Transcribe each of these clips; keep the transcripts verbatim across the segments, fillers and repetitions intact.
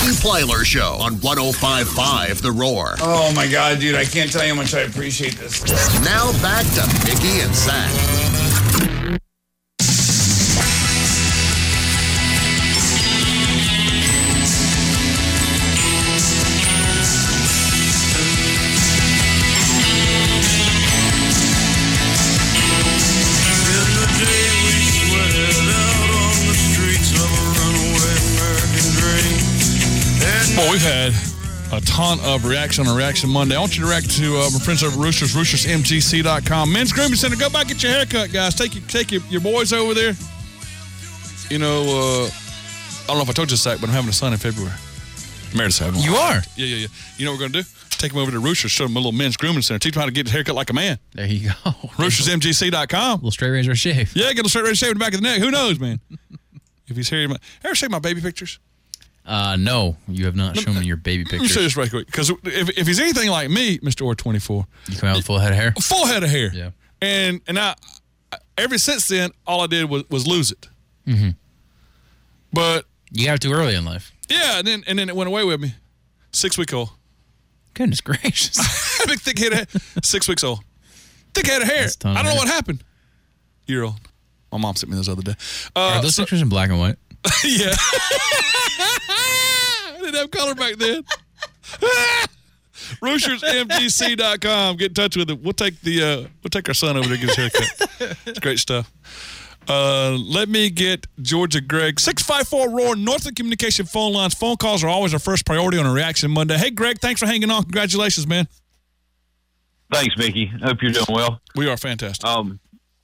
Mickey Plyler Show on one oh five point five The Roar. Oh, my God, dude. I can't tell you how much I appreciate this. Now back to Mickey and Zach. Well, we've had a ton of reaction on Reaction Monday. I want you to react to uh, my friends over at Roosters, roosters m g c dot com. Men's Grooming Center, go back and get your haircut, guys. Take your, take your, your boys over there. You know, uh, I don't know if I told you this, Zach, but I'm having a son in February. Meredith's having one. You are? Yeah, yeah, yeah. You know what we're going to do? Take him over to Roosters, show him a little Men's Grooming Center, teach him how to get his haircut like a man. There you go. roosters m g c dot com. A little straight razor shave. Yeah, get a straight razor shave in the back of the neck. Who knows, man? If he's here, ever seen my baby pictures? Uh, no, you have not shown me your baby Let me pictures. show you this right quick. Because if, if he's anything like me, Mister Orr twenty-four, You come out with a full head of hair? full head of hair. Yeah. And and I, ever since then, all I did was, was lose it. Mm-hmm. But, You got it too early in life. yeah, and then and then it went away with me. Six week old. Goodness gracious. Big thick head of hair. Six weeks old. Thick head of hair. That's a ton of I don't know hair. what happened. Year old. My mom sent me those the other day. Uh, Are those so- pictures in black and white? yeah. I didn't have color back then. roosters m g c dot com. Get in touch with it. We'll take the uh, we'll take our son over there and get his haircut. It's great stuff. Uh, let me get Georgia Greg. six five four R O A R Northland Communication phone lines. Phone calls are always our first priority on a Reaction Monday. Hey, Greg, thanks for hanging on. Congratulations, man. Thanks, Mickey. Hope you're doing well. We are fantastic. Um,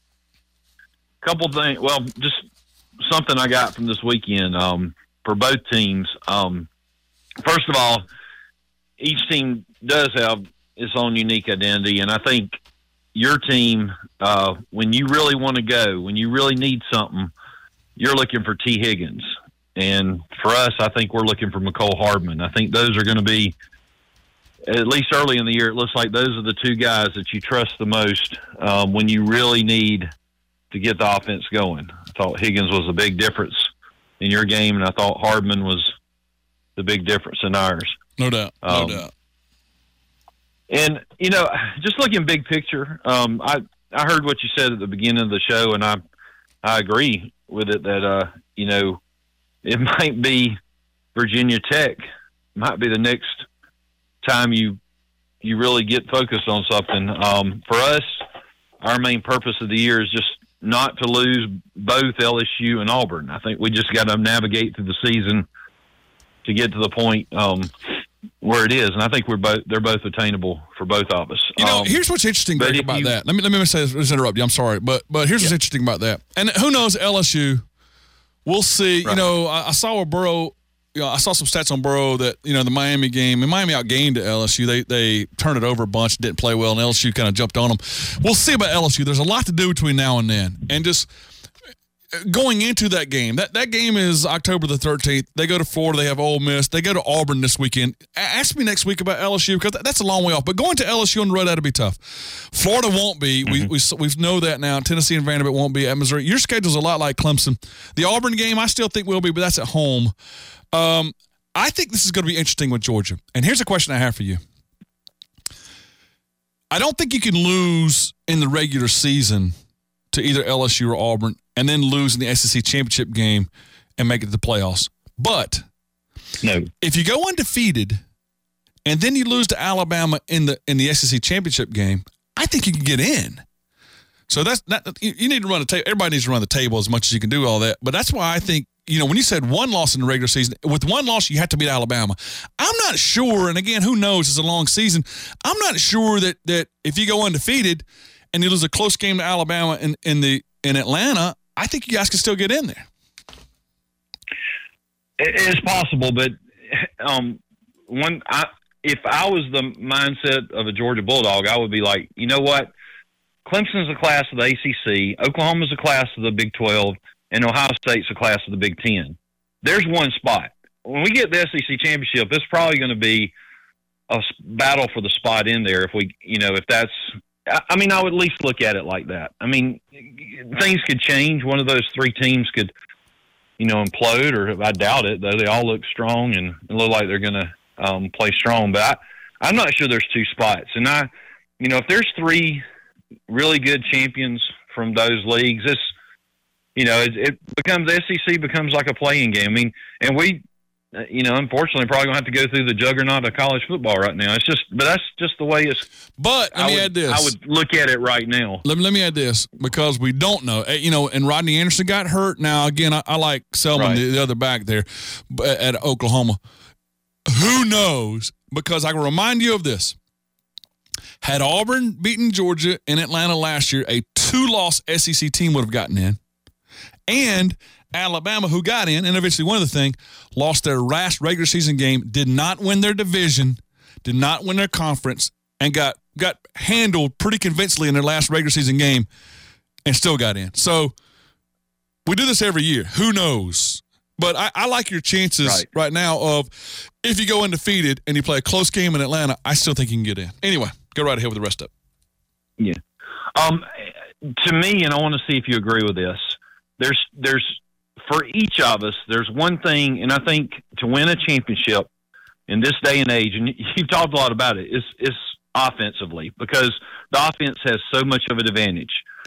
couple things. Well, just something I got from this weekend um, for both teams. Um, first of all, each team does have its own unique identity, and I think your team, uh, when you really want to go, when you really need something, you're looking for T. Higgins. And for us, I think we're looking for McCole Hardman. I think those are going to be, at least early in the year, it looks like those are the two guys that you trust the most um, when you really need to get the offense going. I thought Higgins was a big difference in your game, and I thought Hardman was the big difference in ours. No doubt. No Um, doubt. And, you know, just looking big picture, um, I, I heard what you said at the beginning of the show, and I I agree with it that, uh, you know, it might be Virginia Tech, might be the next time you you really get focused on something. Um, for us, our main purpose of the year is just not to lose both L S U and Auburn. I think we just got to navigate through the season to get to the point um, where it is, and I think we're both they're both attainable for both of us. You know, Um, here's what's interesting, but Greg, if about you- that. Let me let me say this, let's interrupt you. I'm sorry, but but here's what's Yeah. interesting about that. And who knows, L S U, we'll see. You Right. know, I, I saw a Burrow. You know, I saw some stats on Burrow that you know the Miami game. And Miami outgained to L S U. They they turned it over a bunch, didn't play well, and L S U kind of jumped on them. We'll see about L S U. There's a lot to do between now and then, and just going into that game, that, that game is October the thirteenth. They go to Florida. They have Ole Miss. They go to Auburn this weekend. A- Ask me next week about L S U because that, that's a long way off. But going to L S U on the road, that'll be tough. Florida won't be. We, we we know that now. Tennessee and Vanderbilt won't be at Missouri. Your schedule's a lot like Clemson. The Auburn game, I still think will be, but that's at home. Um, I think this is going to be interesting with Georgia. And here's a question I have for you. I don't think you can lose in the regular season to either L S U or Auburn and then lose in the S E C championship game and make it to the playoffs. But no. if you go undefeated and then you lose to Alabama in the in the S E C championship game, I think you can get in. So that's not, you, you need to run the table. Everybody needs to run the table as much as you can do all that. But that's why I think, you know, when you said one loss in the regular season, with one loss, you have to beat Alabama. I'm not sure, and again, who knows? It's a long season. I'm not sure that that if you go undefeated and you lose a close game to Alabama in, in the in Atlanta, I think you guys can still get in there. It is possible, but um, when I, if I was the mindset of a Georgia Bulldog, I would be like, you know what? Clemson's a class of the A C C, Oklahoma's a class of the Big twelve, and Ohio State's a class of the Big ten. There's one spot. When we get the S E C championship, it's probably going to be a s- battle for the spot in there. If we, you know, if that's, I I mean, I would at least look at it like that. I mean, things could change. One of those three teams could, you know, implode, or I doubt it, though they all look strong and look like they're going to um, play strong. But I, I'm not sure there's two spots. And I, you know, if there's three really good champions from those leagues, it's, you know, it, it becomes, S E C becomes like a playing game. I mean, and we, you know, unfortunately, probably gonna have to go through the juggernaut of college football right now. It's just, but that's just the way it's. But let I me would, add this. I would look at it right now. Let me let me add this, because we don't know. You know, and Rodney Anderson got hurt. Now again, I, I like Selman, Right. the, the other back there at Oklahoma. Who knows? Because I can remind you of this. Had Auburn beaten Georgia in Atlanta last year, a two-loss S E C team would have gotten in, and Alabama, who got in and eventually won the thing, lost their last regular season game, did not win their division, did not win their conference, and got got handled pretty convincingly in their last regular season game and still got in. So we do this every year. Who knows? But I, I like your chances right. right now of, if you go undefeated and you play a close game in Atlanta, I still think you can get in. Anyway, go right ahead with the rest of it. Yeah. Um, to me, and I want to see if you agree with this, there's there's for each of us, there's one thing, and I think to win a championship in this day and age, and you've talked a lot about it, is is offensively, because the offense has so much of an advantage.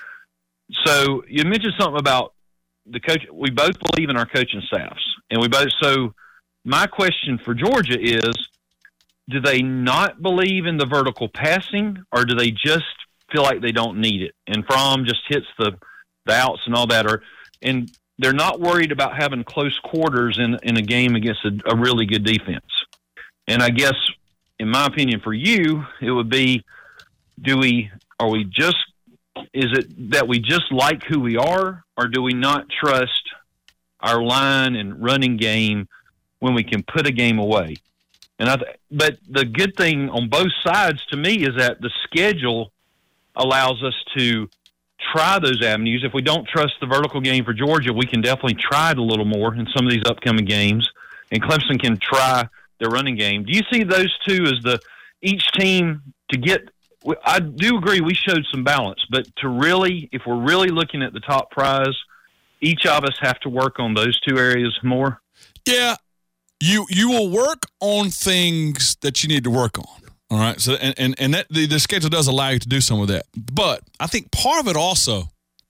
So you mentioned something about the coach. We both believe in our coaching staffs, and we both. So my question for Georgia is, do they not believe in the vertical passing, or do they just feel like they don't need it? And Fromm just hits the, the outs and all that, or and they're not worried about having close quarters in, in a game against a, a really good defense. And I guess, in my opinion, for you, it would be, do we, are we just, is it that we just like who we are, or do we not trust our line and running game when we can put a game away? And I, th- but the good thing on both sides to me is that the schedule allows us to try those avenues. If we don't trust the vertical game for Georgia, we can definitely try it a little more in some of these upcoming games. And Clemson can try their running game. Do you see those two as the each team to get? I do agree we showed some balance, but to really, if we're really looking at the top prize, each of us have to work on those two areas more. Yeah, you you will work on things that you need to work on. All right, so and and, and that the, the schedule does allow you to do some of that, but I think part of it also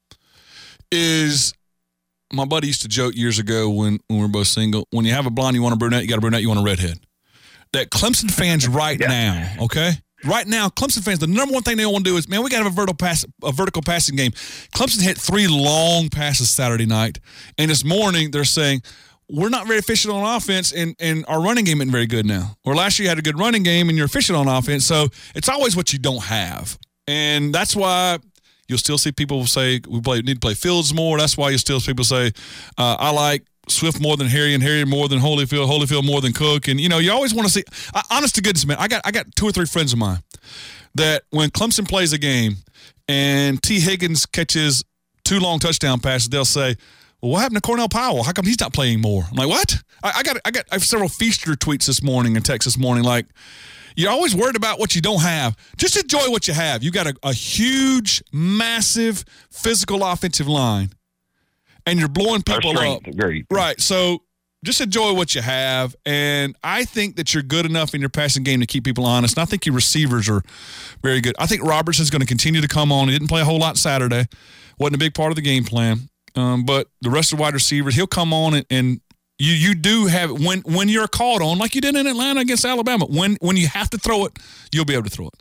is, my buddy used to joke years ago when, when we were both single, when you have a blonde, you want a brunette, you got a brunette, you want a redhead. That Clemson fans right yeah. now, okay, right now, Clemson fans, the number one thing they want to do is, man, we got to have a vertical pass, a vertical passing game. Clemson hit three long passes Saturday night, and this morning they're saying, we're not very efficient on offense, and, and our running game isn't very good now. Or last year you had a good running game, and you're efficient on offense. So it's always what you don't have. And that's why you'll still see people say we play, need to play Fields more. That's why you'll still see people say, uh, I like Swift more than Harry, and Harry more than Holyfield, Holyfield more than Cook. And, you know, you always want to see uh, – honest to goodness, man, I got, I got two or three friends of mine that when Clemson plays a game and T. Higgins catches two long touchdown passes, they'll say – well, what happened to Cornell Powell? How come he's not playing more? I'm like, what? I, I got I got I have several Feaster tweets this morning and texts this morning. Like, you're always worried about what you don't have. Just enjoy what you have. You got a, a huge, massive, physical offensive line, and you're blowing people up. Agreed. Right. So just enjoy what you have. And I think that you're good enough in your passing game to keep people honest. And I think your receivers are very good. I think Robertson's going to continue to come on. He didn't play a whole lot Saturday. Wasn't a big part of the game plan. Um, but the rest of the wide receivers, he'll come on and, and you you do have when when you're called on, like you did in Atlanta against Alabama. When when you have to throw it, you'll be able to throw it.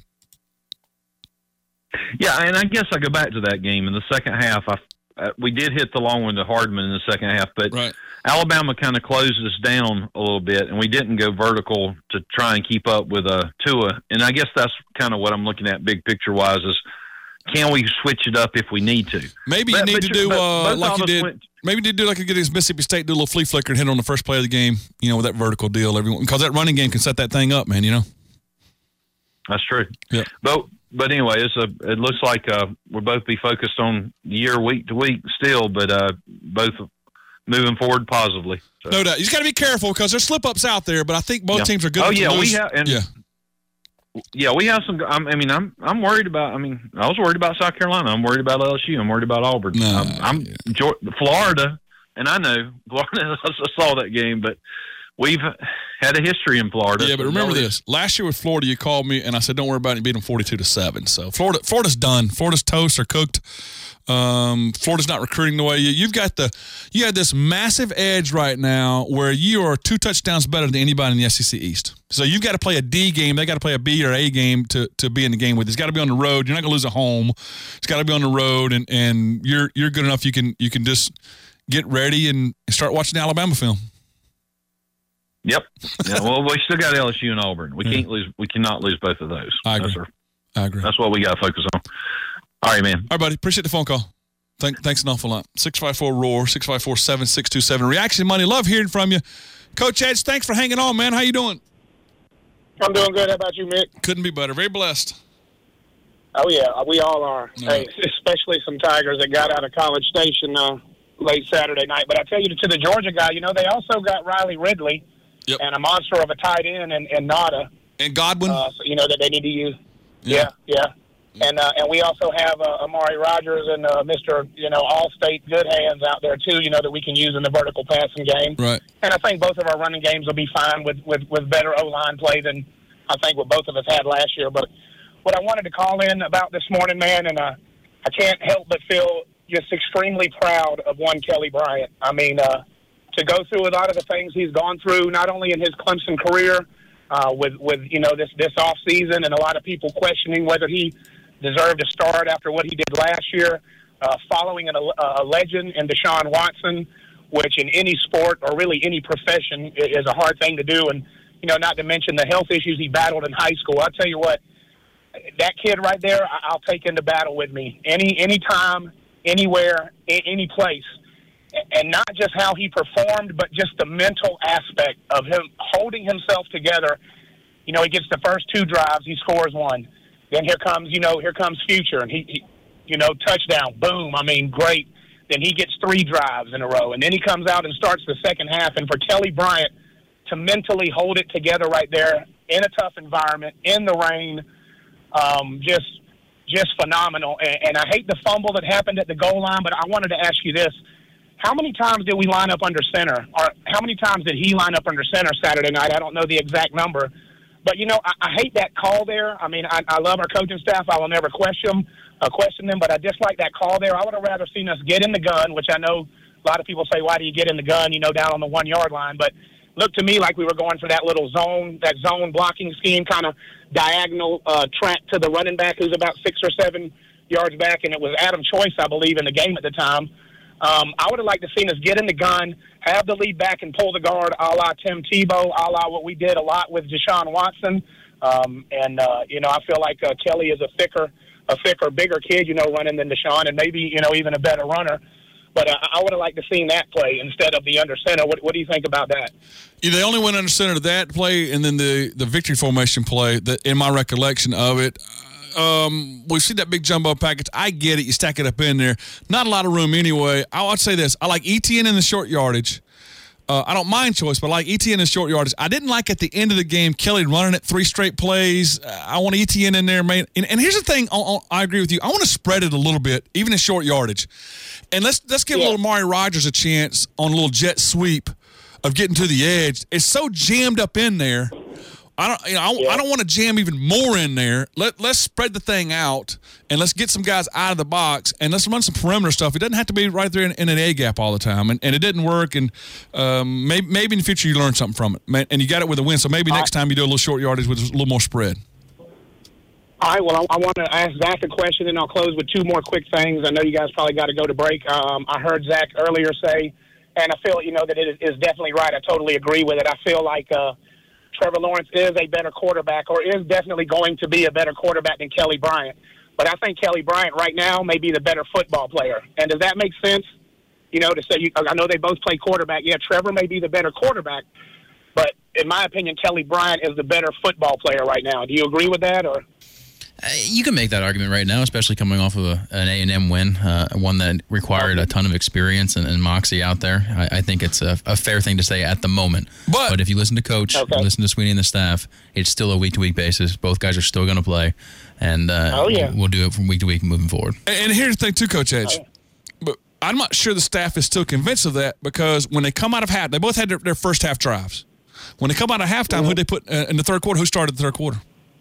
Yeah, and I guess I go back to that game in the second half. I uh, we did hit the long one to Hardman in the second half, but right. Alabama kind of closed us down a little bit, and we didn't go vertical to try and keep up with uh, Tua. And I guess that's kind of what I'm looking at, big picture wise, is. Can we switch it up if we need to? Maybe you but, need but to do but, uh, like you did. Went, maybe you do like you did against Mississippi State, do a little flea flicker and hit on the first play of the game. You know, with that vertical deal, everyone because that running game can set that thing up, man. You know. That's true. Yeah. But but anyway, it's a. It looks like uh, we'll both be focused on the year week to week still, but uh, both moving forward positively. So. No doubt. You just got to be careful because there's slip ups out there, but I think both yeah. teams are good. Oh yeah, lose. we have. And, yeah. Yeah, we have some. I mean, I'm I'm worried about. I mean, I was worried about South Carolina. I'm worried about L S U. I'm worried about Auburn. No, I'm, I'm yeah. Florida. and I know Florida. I saw that game, but we've had a history in Florida. Yeah, but remember this: last year with Florida, you called me and I said, "Don't worry about it." You beat them forty-two to seven. So Florida, Florida's done. Florida's toast are cooked. Um, Florida's not recruiting the way you. You've got the. You have this massive edge right now where you are two touchdowns better than anybody in the S E C East. So you've got to play a D game. They got to play a B or A game to to be in the game with. It's got to be on the road. You're not going to lose at home. It's got to be on the road, and, and you're you're good enough. You can you can just get ready and start watching the Alabama film. Yep. Yeah, well, we still got L S U and Auburn. We can't lose. We cannot lose both of those. I agree. That's, our, I agree. That's what we got to focus on. All right, man. All right, buddy. Appreciate the phone call. Thank, thanks an awful lot. six five four ROAR, six five four, seven six two seven. Reaction Money. Love hearing from you. Coach Edge, thanks for hanging on, man. How you doing? I'm doing good. How about you, Mick? Couldn't be better. Very blessed. Oh, yeah. We all are. All Hey, right. especially some Tigers that got out of College Station uh, late Saturday night. But I tell you, to the Georgia guy, you know, they also got Riley Ridley Yep. and a monster of a tight end and, and Nada. And Godwin. Uh, so, you know, that they need to use. Yeah. Yeah, yeah. And uh, and we also have uh, Amari Rogers and uh, Mister You know, All-State good hands out there, too, you know, that we can use in the vertical passing game. Right. And I think both of our running games will be fine with, with, with better O-line play than I think what both of us had last year. But what I wanted to call in about this morning, man, and uh, I can't help but feel just extremely proud of one Kelly Bryant. I mean, uh, to go through a lot of the things he's gone through, not only in his Clemson career, uh, with, with, you know, this, this off season and a lot of people questioning whether he deserved to start after what he did last year, uh, following an, a, a legend in Deshaun Watson, which in any sport or really any profession is a hard thing to do. And, you know, not to mention the health issues he battled in high school. I'll tell you what, that kid right there, I'll take into battle with me any anytime, anywhere, any place. And not just how he performed, but just the mental aspect of him holding himself together. You know, he gets the first two drives, he scores one. Then here comes, you know, here comes Future, and he, he you know, touchdown, boom. I mean, great. Then he gets three drives in a row, and then he comes out and starts the second half. And for Kelly Bryant to mentally hold it together right there in a tough environment, in the rain, um, just just phenomenal. And, and I hate the fumble that happened at the goal line, but I wanted to ask you this. How many times did we line up under center? Or how many times did he line up under center Saturday night? I don't know the exact number. But, you know, I, I hate that call there. I mean, I, I love our coaching staff. I will never question, uh, question them, but I dislike that call there. I would have rather seen us get in the gun, which I know a lot of people say, why do you get in the gun, you know, down on the one-yard line. But looked to me like we were going for that little zone, that zone blocking scheme, kind of diagonal uh, track to the running back who's about six or seven yards back, and it was Adam Choice, I believe, in the game at the time. Um, I would have liked to seen us get in the gun, have the lead back and pull the guard a la Tim Tebow, a la what we did a lot with Deshaun Watson. Um, and, uh, you know, I feel like uh, Kelly is a thicker, a thicker, bigger kid, you know, running than Deshaun, and maybe, you know, even a better runner. But uh, I would have liked to seen that play instead of the under center. What, what do you think about that? Yeah, they only went under center to that play, and then the, the victory formation play, that, in my recollection of it, Um, we've seen that big jumbo package. I get it. You stack it up in there. Not a lot of room anyway. I would say this. I like E T N in the short yardage. Uh, I don't mind Choice, but I like E T N in the short yardage. I didn't like at the end of the game Kelly running it three straight plays. Uh, I want E T N in there, man. And, and here's the thing. I, I agree with you. I want to spread it a little bit, even in short yardage. And let's let's give yeah. a little Amari Rogers a chance on a little jet sweep of getting to the edge. It's so jammed up in there. I don't, you know, I, yeah. I don't want to jam even more in there. Let let's spread the thing out and let's get some guys out of the box and let's run some perimeter stuff. It doesn't have to be right there in, in an A gap all the time, and, and it didn't work. And um, maybe maybe in the future you learn something from it, man, and you got it with a win. So maybe all next right. time you do a little short yardage with a little more spread. All right. Well, I, I want to ask Zach a question, and I'll close with two more quick things. I know you guys probably got to go to break. Um, I heard Zach earlier say, and I feel you know that it is, is definitely right. I totally agree with it. I feel like. Uh, Trevor Lawrence is a better quarterback, or is definitely going to be a better quarterback than Kelly Bryant. But I think Kelly Bryant right now may be the better football player. And does that make sense? You know, to say, you, I know they both play quarterback. Yeah, Trevor may be the better quarterback, but in my opinion, Kelly Bryant is the better football player right now. Do you agree with that? Or Uh, you can make that argument right now, especially coming off of a, an A and M win, uh, one that required a ton of experience and, and moxie out there. I, I think it's a, a fair thing to say at the moment. But, but if you listen to Coach, okay. listen to Sweeney and the staff, it's still a week-to-week basis. Both guys are still going to play, and uh, oh, yeah. we'll do it from week to week moving forward. And, and here's the thing, too, Coach Edge. Oh. But I'm not sure the staff is still convinced of that because when they come out of half, they both had their, their first half drives. When they come out of halftime, mm-hmm. who they put uh, in the third quarter? Who started the third quarter?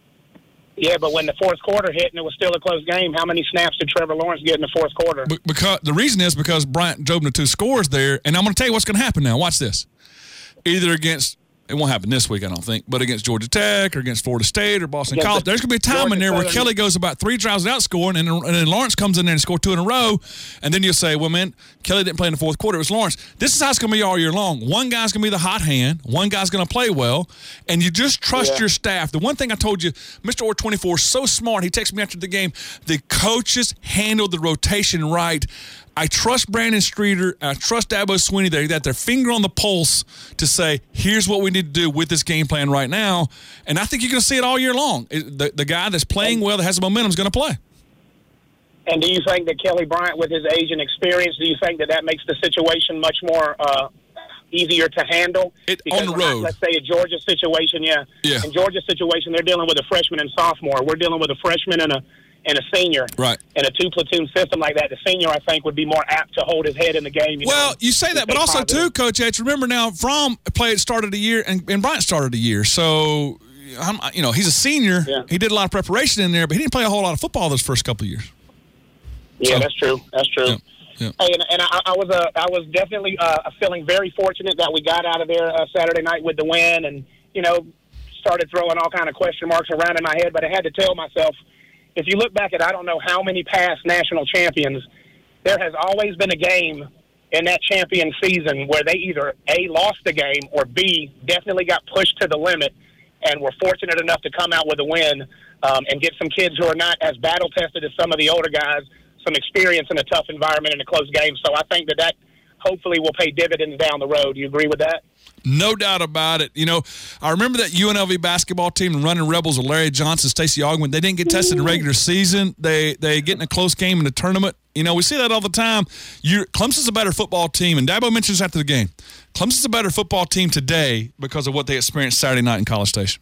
Yeah, but when the fourth quarter hit and it was still a close game, how many snaps did Trevor Lawrence get in the fourth quarter? Be- because the reason is because Bryant drove the two scores there, and I'm going to tell you what's going to happen now. Watch this. Either against it won't happen this week, I don't think, but against Georgia Tech or against Florida State or Boston yeah, College, there's going to be a time Georgia in there where Kelly goes about three drives without scoring, and, and then Lawrence comes in there and scores two in a row, and then you'll say, well, man, Kelly didn't play in the fourth quarter. It was Lawrence. This is how it's going to be all year long. One guy's going to be the hot hand. One guy's going to play well, and you just trust yeah. your staff. The one thing I told you, Mister Orr twenty-four is so smart. He texted me after the game. The coaches handled the rotation right. I trust Brandon Streeter. I trust Dabo Swinney. They got their finger on the pulse to say, here's what we need to do with this game plan right now. And I think you're going to see it all year long. It, the, the guy that's playing well, that has the momentum, is going to play. And do you think that Kelly Bryant, with his age and experience, do you think that that makes the situation much more uh, easier to handle? It, because on the road. Not, let's say a Georgia situation, yeah. yeah. In Georgia's situation, they're dealing with a freshman and sophomore. We're dealing with a freshman and a and a senior. Right. In a two-platoon system like that, the senior, I think, would be more apt to hold his head in the game. You well, know, you say that, but also, positive. too, Coach H, remember now, Fromm played started a year, and, and Bryant started a year. So, I'm, you know, he's a senior. Yeah. He did a lot of preparation in there, but he didn't play a whole lot of football those first couple of years. Yeah, so, that's true. That's true. Yeah, yeah. Hey, and, and I, I was uh, I was definitely uh, feeling very fortunate that we got out of there uh, Saturday night with the win, and, you know, started throwing all kind of question marks around in my head, but I had to tell myself, if you look back at I don't know how many past national champions, there has always been a game in that champion season where they either A, lost the game, or B, definitely got pushed to the limit and were fortunate enough to come out with a win um, and get some kids who are not as battle-tested as some of the older guys, some experience in a tough environment in a close game. So I think that that hopefully will pay dividends down the road. Do you agree with that? No doubt about it. You know, I remember that U N L V basketball team, the Running Rebels with Larry Johnson, Stacey Augmon. They didn't get tested in the regular season. They they get in a close game in the tournament. You know, we see that all the time. You're, Clemson's a better football team, and Dabo mentions after the game. Clemson's a better football team today because of what they experienced Saturday night in College Station.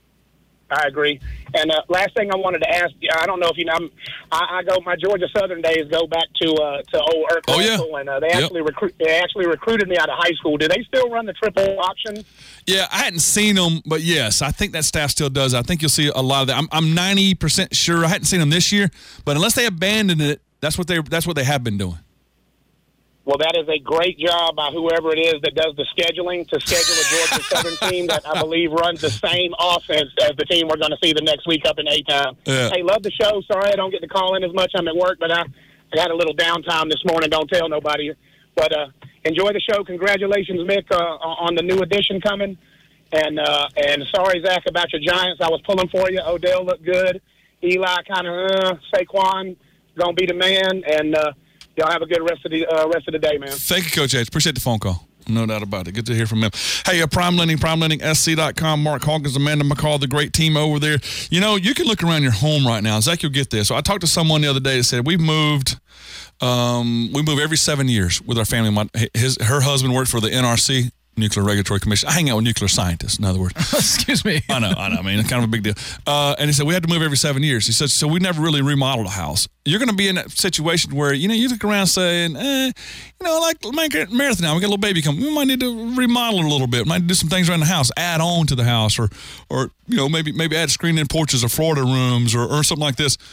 I agree. And uh, last thing I wanted to ask you, I don't know if you know, I'm, I, I go my Georgia Southern days go back to uh, to old Irk oh, yeah. and uh, they actually yep. recruit they actually recruited me out of high school. Do they still run the triple option? Yeah, I hadn't seen them, but yes, I think that staff still does. I think you'll see a lot of that. I'm I'm ninety percent sure. I hadn't seen them this year, but unless they abandoned it, that's what they that's what they have been doing. Well, that is a great job by whoever it is that does the scheduling to schedule a Georgia Southern team that I believe runs the same offense as the team we're going to see the next week up in A-Town. Yeah. Hey, love the show. Sorry I don't get to call in as much. I'm at work, but I, I had a little downtime this morning. Don't tell nobody. But uh, enjoy the show. Congratulations, Mick, uh, on the new edition coming. And uh, and sorry, Zach, about your Giants. I was pulling for you. Odell looked good. Eli kind of, uh, Saquon going to be the man. And, uh, y'all have a good rest of the uh, rest of the day, man. Thank you, Coach H. Appreciate the phone call. No doubt about it. Good to hear from him. Hey, uh, Prime Lending, prime lending s c dot com. Mark Hawkins, Amanda McCall, the great team over there. You know, you can look around your home right now. Zach, you'll get this. So I talked to someone the other day that said we've moved. Um, we move every seven years with our family. My, his her husband worked for the N R C. Nuclear Regulatory Commission. I hang out with nuclear scientists, in other words. Excuse me. I know, I know. I mean, it's kind of a big deal. Uh, and he said, we had to move every seven years. He said, so we never really remodeled a house. You're going to be in that situation where, you know, you look around saying, eh, you know, like Marathon now, we got a little baby coming. We might need to remodel it a little bit. We might need to do some things around the house, add on to the house, or, or you know, maybe maybe add screened-in porches or Florida rooms or, or something like this.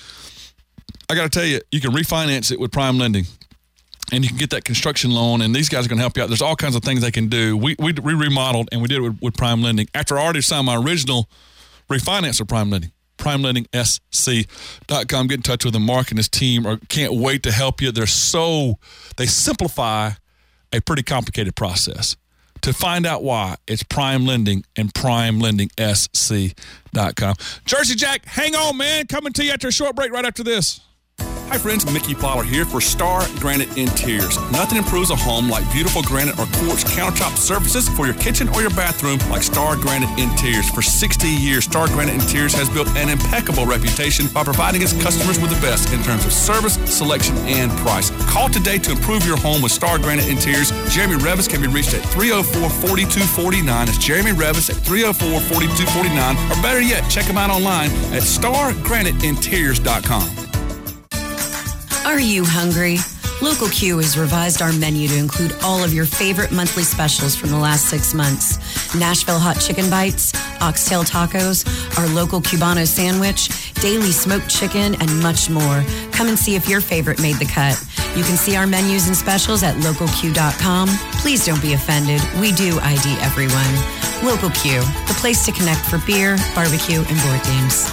I got to tell you, you can refinance it with Prime Lending. And you can get that construction loan, and these guys are going to help you out. There's all kinds of things they can do. We we, we remodeled, and we did it with, with Prime Lending. After I already signed my original refinance with Prime Lending, prime lending s c dot com. Get in touch with them. Mark and his team are, can't wait to help you. They're so – they simplify a pretty complicated process. To find out why, it's Prime Lending and prime lending s c dot com. Jersey Jack, hang on, man. Coming to you after a short break right after this. Hi friends, Mickey Plyler here for Star Granite Interiors. Nothing improves a home like beautiful granite or quartz countertop surfaces for your kitchen or your bathroom like Star Granite Interiors. For sixty years, Star Granite Interiors has built an impeccable reputation by providing its customers with the best in terms of service, selection, and price. Call today to improve your home with Star Granite Interiors. Jeremy Revis can be reached at three oh four, four two four nine. That's Jeremy Revis at three oh four, four two four nine. Or better yet, check him out online at star granite interiors dot com. Are you hungry? Local Q has revised our menu to include all of your favorite monthly specials from the last six months. Nashville Hot Chicken Bites, Oxtail Tacos, our local Cubano sandwich, daily smoked chicken, and much more. Come and see if your favorite made the cut. You can see our menus and specials at local q dot com. Please don't be offended. We do I D everyone. Local Q, the place to connect for beer, barbecue, and board games.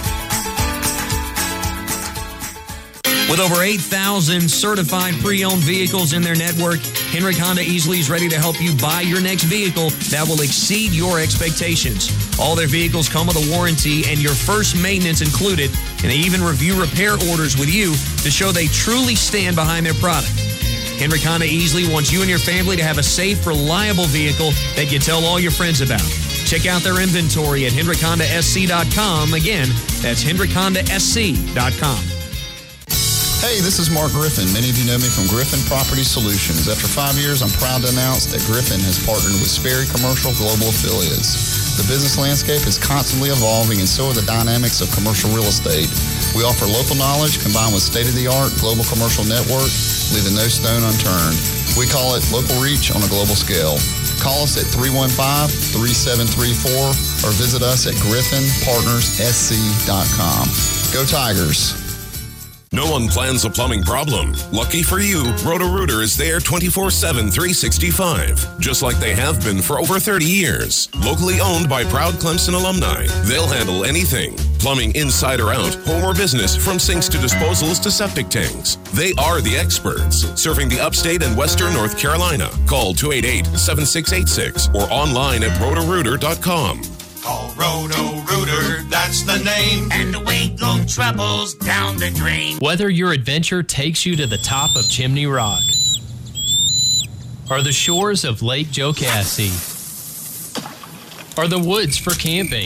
With over eight thousand certified pre-owned vehicles in their network, Hendrick Honda easily is ready to help you buy your next vehicle that will exceed your expectations. All their vehicles come with a warranty and your first maintenance included, and they even review repair orders with you to show they truly stand behind their product. Hendrick Honda easily wants you and your family to have a safe, reliable vehicle that you tell all your friends about. Check out their inventory at hendrick honda s c dot com. Again, that's hendrick honda s c dot com. Hey, this is Mark Griffin. Many of you know me from Griffin Property Solutions. After five years, I'm proud to announce that Griffin has partnered with Sperry Commercial Global Affiliates. The business landscape is constantly evolving, and so are the dynamics of commercial real estate. We offer local knowledge combined with state-of-the-art global commercial network, leaving no stone unturned. We call it local reach on a global scale. Call us at three one five, three seven three four or visit us at griffin partners s c dot com. Go Tigers! No one plans a plumbing problem. Lucky for you, Roto-Rooter is there twenty-four seven, three sixty-five, just like they have been for over thirty years. Locally owned by proud Clemson alumni, they'll handle anything. Plumbing inside or out, home or business, from sinks to disposals to septic tanks. They are the experts, serving the upstate and western North Carolina. Call two eight eight, seven six eight six or online at roto rooter dot com. Call Roto-Rooter, that's the name. And away go troubles down the drain. Whether your adventure takes you to the top of Chimney Rock or the shores of Lake Jocassee or the woods for camping,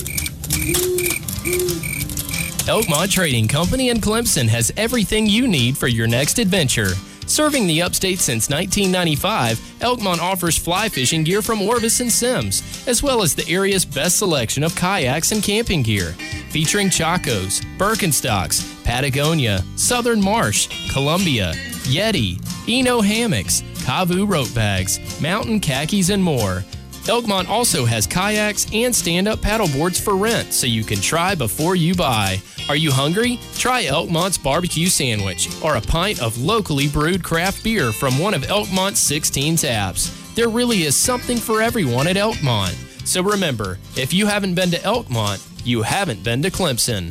Elkmont Trading Company in Clemson has everything you need for your next adventure. Serving the upstate since nineteen ninety-five, Elkmont offers fly fishing gear from Orvis and Sims, as well as the area's best selection of kayaks and camping gear, featuring Chacos, Birkenstocks, Patagonia, Southern Marsh, Columbia, Yeti, Eno hammocks, Kavu rope bags, mountain khakis, and more. Elkmont also has kayaks and stand-up paddleboards for rent, so you can try before you buy. Are you hungry? Try Elkmont's barbecue sandwich or a pint of locally brewed craft beer from one of Elkmont's sixteen taps. There really is something for everyone at Elkmont. So remember, if you haven't been to Elkmont, you haven't been to Clemson.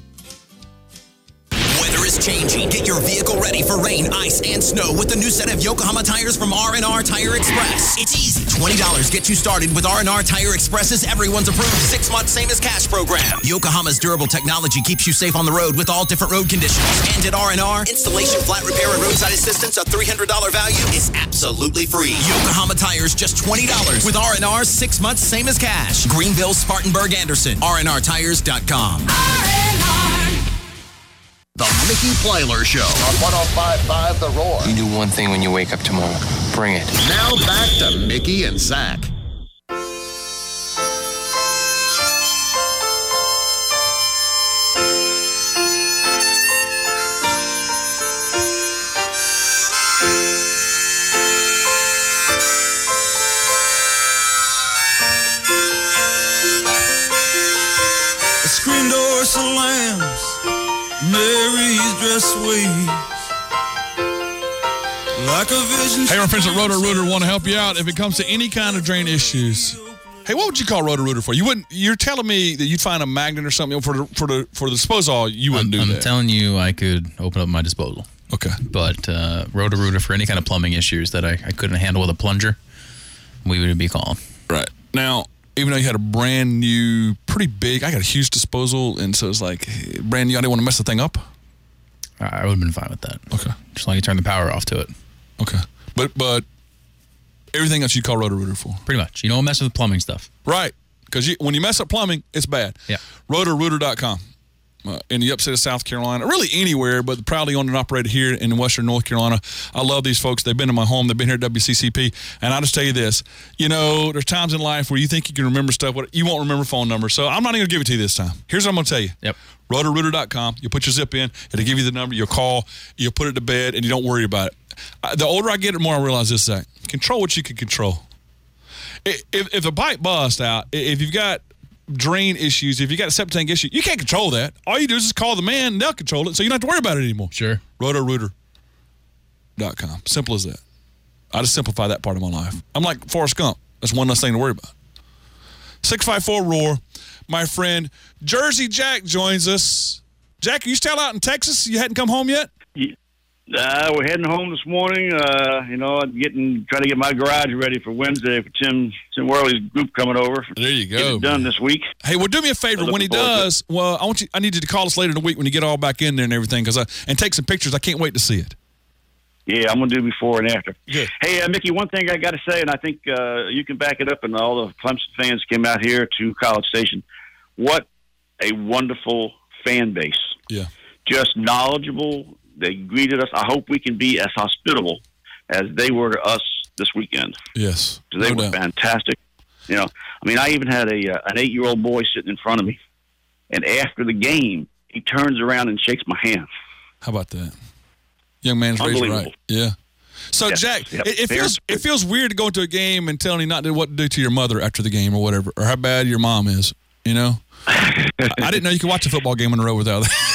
Weather is changing. Get your vehicle ready for rain, ice, and snow with the new set of Yokohama tires from R and R Tire Express. It's easy. twenty dollars gets you started with R and R Tire Express's Everyone's Approved six-month same-as-cash program. Yokohama's durable technology keeps you safe on the road with all different road conditions. And at R and R, installation, flat repair, and roadside assistance, a three hundred dollars value, is absolutely free. Yokohama tires, just twenty dollars with R and R's six months same-as-cash. Greenville, Spartanburg, Anderson. R and R tires dot com. The Mickey Plyler Show on one oh five point five The Roar. You do one thing when you wake up tomorrow. Bring it. Now back to Mickey and Zach. The screen door slams. Mary's dress waves like a vision. Hey, our friends at Roto-Rooter want to help you out if it comes to any kind of drain issues. Hey, what would you call Roto-Rooter for? You wouldn't. You're telling me that you'd find a magnet or something for the for the for the disposal. You wouldn't I'm, do I'm that. I'm telling you, I could open up my disposal. Okay, but uh, Roto-Rooter for any kind of plumbing issues that I, I couldn't handle with a plunger, we would be calling. Right now. Even though you had a brand new, pretty big, I got a huge disposal, and so it's like brand new. I didn't want to mess the thing up. I would have been fine with that. Okay, just like you turn the power off to it. Okay, but but everything else you call Roto-Rooter for, pretty much. You don't mess with plumbing stuff, right? Because when you mess up plumbing, it's bad. Yeah. Roto Rooter dot com. Uh, in the upstate of South Carolina, really anywhere, but proudly owned and operated here in Western North Carolina. I love these folks. They've been in my home. They've been here at W C C P. And I'll just tell you this. You know, there's times in life where you think you can remember stuff, but you won't remember phone numbers. So I'm not even going to give it to you this time. Here's what I'm going to tell you. Yep. Roto Rooter dot com. You put your zip in. It'll give you the number. You'll call. You'll put it to bed, and you don't worry about it. I, the older I get, the more I realize this, Zach. Control what you can control. If, if a pipe busts out, if you've got drain issues, if you got a septic tank issue, you can't control that. All you do is just call the man, and they'll control it, so you don't have to worry about it anymore. Sure. roto rooter dot com. Simple as that. I just simplify that part of my life. I'm like Forrest Gump. That's one less thing to worry about. six five four roar. My friend Jersey Jack joins us. Jack, are you still out in Texas? You hadn't come home yet? Yeah. Uh, we're heading home this morning. Uh, you know, getting trying to get my garage ready for Wednesday for Tim Tim Worley's group coming over. There you go. Get it done this week. Hey, well, do me a favor. So when he does, well, I want you. I need you to call us later in the week when you get all back in there and everything, because I and take some pictures. I can't wait to see it. Yeah, I'm gonna do before and after. Good. Hey, uh, Mickey, one thing I got to say, and I think uh, you can back it up, and all the Clemson fans came out here to College Station. What a wonderful fan base! Yeah, just knowledgeable. They greeted us. I hope we can be as hospitable as they were to us this weekend. Yes. They no were doubt. fantastic. You know, I mean, I even had a uh, an eight-year-old boy sitting in front of me, and after the game, he turns around and shakes my hand. How about that? Young man's raised right. Yeah. So, Yes. Jack, Yep. it, it Fair. feels it feels weird to go into a game and telling you not to, what to do to your mother after the game or whatever, or how bad your mom is, you know? I, I didn't know you could watch a football game in a row without that.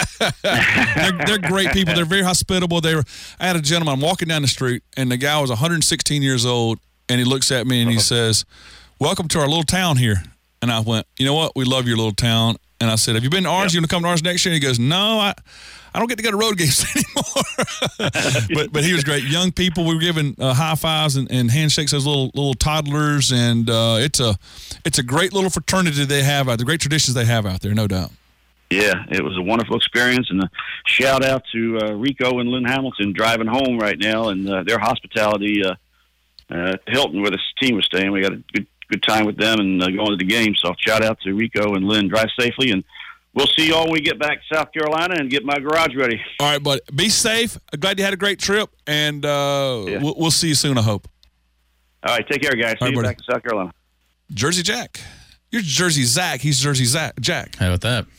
they're, they're great people. They're very hospitable. They were. I had a gentleman. I'm walking down the street, and the guy was one hundred sixteen years old, and he looks at me and he says, "Welcome to our little town here." And I went, "You know what? We love your little town." And I said, "Have you been to Orange? Yep. You want to come to Orange next year?" And he goes, "No, I, I don't get to go to road games anymore." but but he was great. Young people. We were giving uh, high fives and, and handshakes as little little toddlers, and uh, it's a it's a great little fraternity they have out there. Great traditions they have out there, no doubt. Yeah, it was a wonderful experience, and a shout out to uh, Rico and Lynn Hamilton driving home right now, and uh, their hospitality uh, uh, Hilton, where this team was staying. We got a good good time with them and uh, going to the game. So shout out to Rico and Lynn. Drive safely, and we'll see you all when we get back to South Carolina and get my garage ready. All right, but be safe. Glad you had a great trip, and uh, Yeah. we'll, we'll see you soon, I hope. All right, take care, guys. See All right, you buddy. back in South Carolina. Jersey Jack. You're Jersey Zach. He's Jersey Zach. Jack. How about that?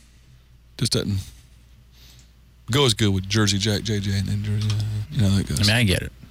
Just doesn't go as good with Jersey Jack, J J, and then Jersey. You know how that goes. I mean, I get it.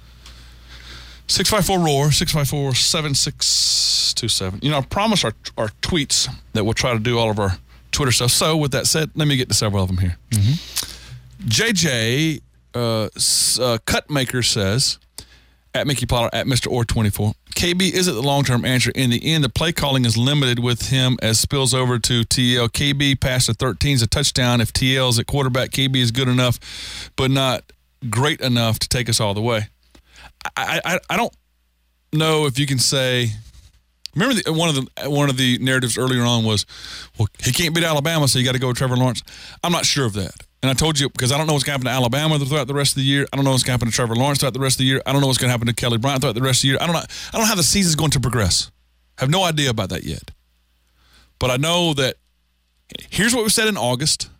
six five four roar, six five four, seven six two seven. You know, I promise our our tweets that we'll try to do all of our Twitter stuff. So, with that said, let me get to several of them here. Mm-hmm. J J uh, s- uh, Cutmaker says, at Mickey Pollard, at Mister Orr twenty-four, K B isn't the long-term answer. In the end, the play calling is limited with him as spills over to T L. K B past the thirteen is a touchdown. If T L is at quarterback, K B is good enough, but not great enough to take us all the way. I, I, I don't know if you can say. Remember, the, one of the one of the narratives earlier on was, well, he can't beat Alabama, so you got to go with Trevor Lawrence. I'm not sure of that, and I told you because I don't know what's going to happen to Alabama throughout the rest of the year. I don't know what's going to happen to Trevor Lawrence throughout the rest of the year. I don't know what's going to happen to Kelly Bryant throughout the rest of the year. I don't know. I don't know how the season's going to progress. I have no idea about that yet, but I know that here's what we said in August.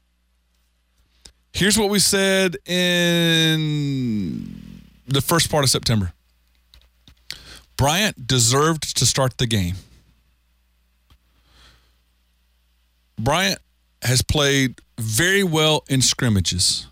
Here's what we said in the first part of September. Bryant deserved to start the game. Bryant has played very well in scrimmages.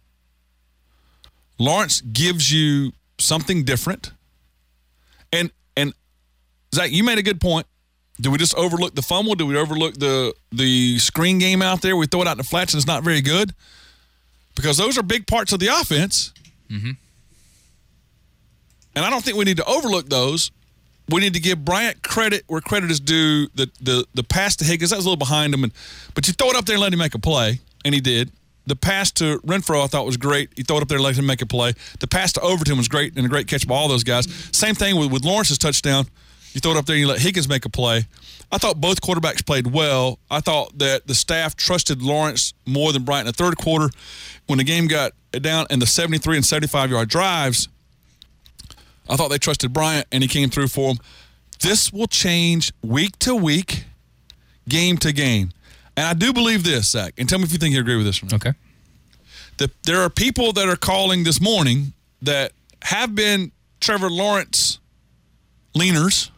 Lawrence gives you something different. And and Zach, you made a good point. Do we just overlook the fumble? Do we overlook the the screen game out there? We throw it out in the flats and it's not very good? Because those are big parts of the offense. Mm-hmm. And I don't think we need to overlook those. We need to give Bryant credit where credit is due. The the the pass to Higgins, that was a little behind him, and but you throw it up there and let him make a play, and he did. The pass to Renfro I thought was great. You throw it up there and let him make a play. The pass to Overton was great and a great catch by all those guys. Same thing with, with Lawrence's touchdown. You throw it up there and you let Higgins make a play. I thought both quarterbacks played well. I thought that the staff trusted Lawrence more than Bryant in the third quarter. When the game got down in the seventy-three and seventy-five-yard drives, I thought they trusted Bryant, and he came through for them. This will change week to week, game to game. And I do believe this, Zach, and tell me if you think you agree with this one. Okay. That there are people that are calling this morning that have been Trevor Lawrence leaners.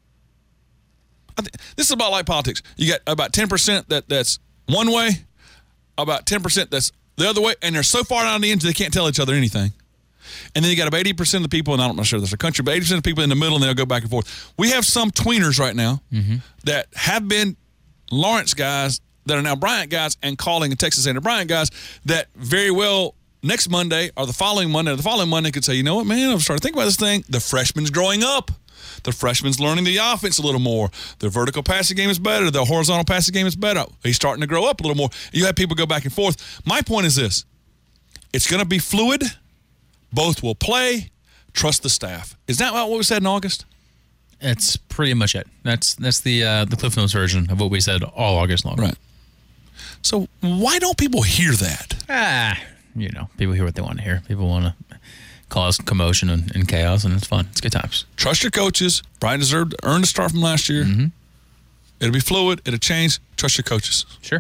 I th- this is about like politics. You got about ten percent that, that's one way, about ten percent that's the other way, and they're so far down the end they can't tell each other anything. And then you got about eighty percent of the people, and I'm not sure there's a country, but eighty percent of the people in the middle, and they'll go back and forth. We have some tweeners right now mm-hmm. that have been Lawrence guys that are now Bryant guys and calling and Texas A and M Bryant guys that very well next Monday or the following Monday or the following Monday could say, you know what, man, I'm starting to think about this thing. The freshman's growing up. The freshman's learning the offense a little more. The vertical passing game is better. The horizontal passing game is better. He's starting to grow up a little more. You have people go back and forth. My point is this. It's going to be fluid. Both will play. Trust the staff. Is that what we said in August? It's pretty much it. That's that's the uh, the Cliff Notes version of what we said all August long. Right. So why don't people hear that? Ah, you know, people hear what they want to hear. People want to cause commotion and, and chaos, and it's fun. It's good times. Trust your coaches. Brian deserved to earn the start from last year. Mm-hmm. It'll be fluid. It'll change. Trust your coaches. Sure.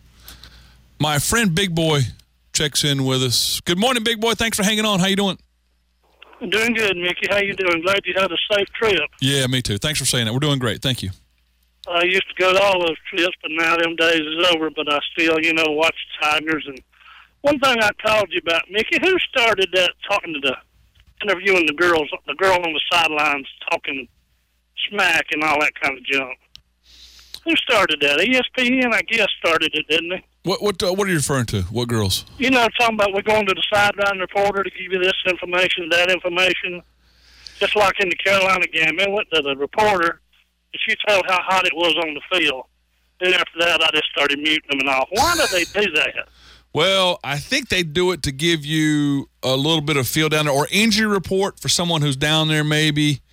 My friend Big Boy checks in with us. Good morning, Big Boy. Thanks for hanging on. How you doing? I'm doing good, Mickey. How you doing? Glad you had a safe trip. Yeah, me too. Thanks for saying that. We're doing great. Thank you. I used to go to all those trips, but now them days is over. But I still, you know, watch the Tigers. And one thing I called you about, Mickey, who started that talking to the, interviewing the girls, the girl on the sidelines talking smack and all that kind of junk? Who started that? E S P N, I guess, started it, didn't they? What what uh, what are you referring to? What girls? You know, talking about we're going to the sideline reporter to give you this information, that information. Just like in the Carolina game, I went to the reporter, and she told how hot it was on the field. Then after that, I just started muting them and all. Why do they do that? Well, I think they do it to give you a little bit of feel down there, or injury report for someone who's down there maybe.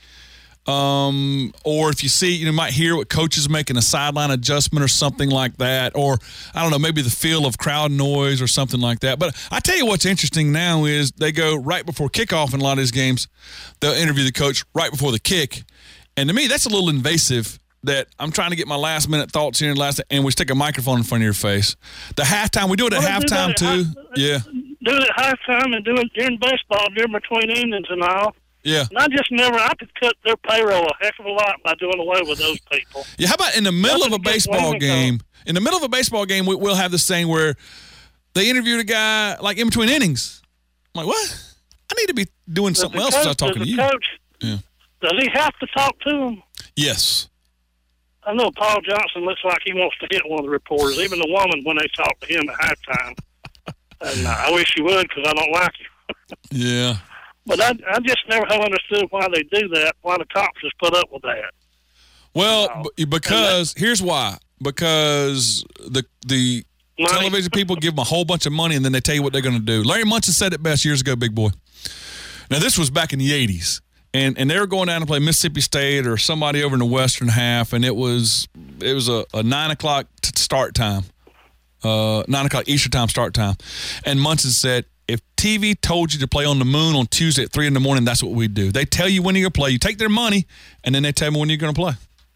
Um, or if you see, you might hear what coaches making a sideline adjustment or something like that, or I don't know, maybe the feel of crowd noise or something like that. But I tell you what's interesting now is they go right before kickoff in a lot of these games. They'll interview the coach right before the kick, and to me, that's a little invasive. That I'm trying to get my last minute thoughts here and last, and we stick a microphone in front of your face. The halftime, we do it at Well, halftime do that too. at, yeah, Do it at halftime and do it during baseball, during between innings and all. yeah. And I just never, I could cut their payroll a heck of a lot by doing away with those people. Yeah, how about in the middle Nothing of a against baseball women, game? In the middle of a baseball game, we, we'll have this thing where they interviewed a guy like in between innings. I'm like, what? I need to be doing Does something the else coach, instead of talking does to the you. Coach, Yeah. Does he have to talk to him? Yes. I know Paul Johnson looks like he wants to hit one of the reporters, even the woman when they talk to him at halftime. And uh, I wish he would because I don't like him. Yeah. But I, I just never have understood why they do that, why the conferences put up with that. Well, b- because here's why. Because the the Money. television people give them a whole bunch of money and then they tell you what they're going to do. Larry Munson said it best years ago, Big Boy. Now, this was back in the eighties. And and they were going down to play Mississippi State or somebody over in the western half, and it was it was a, a nine o'clock t- start time, uh, nine o'clock Eastern time start time. And Munson said, if T V told you to play on the moon on Tuesday at three in the morning, that's what we do. They tell you when you're going to play. You take their money, and then they tell me when you're going to play.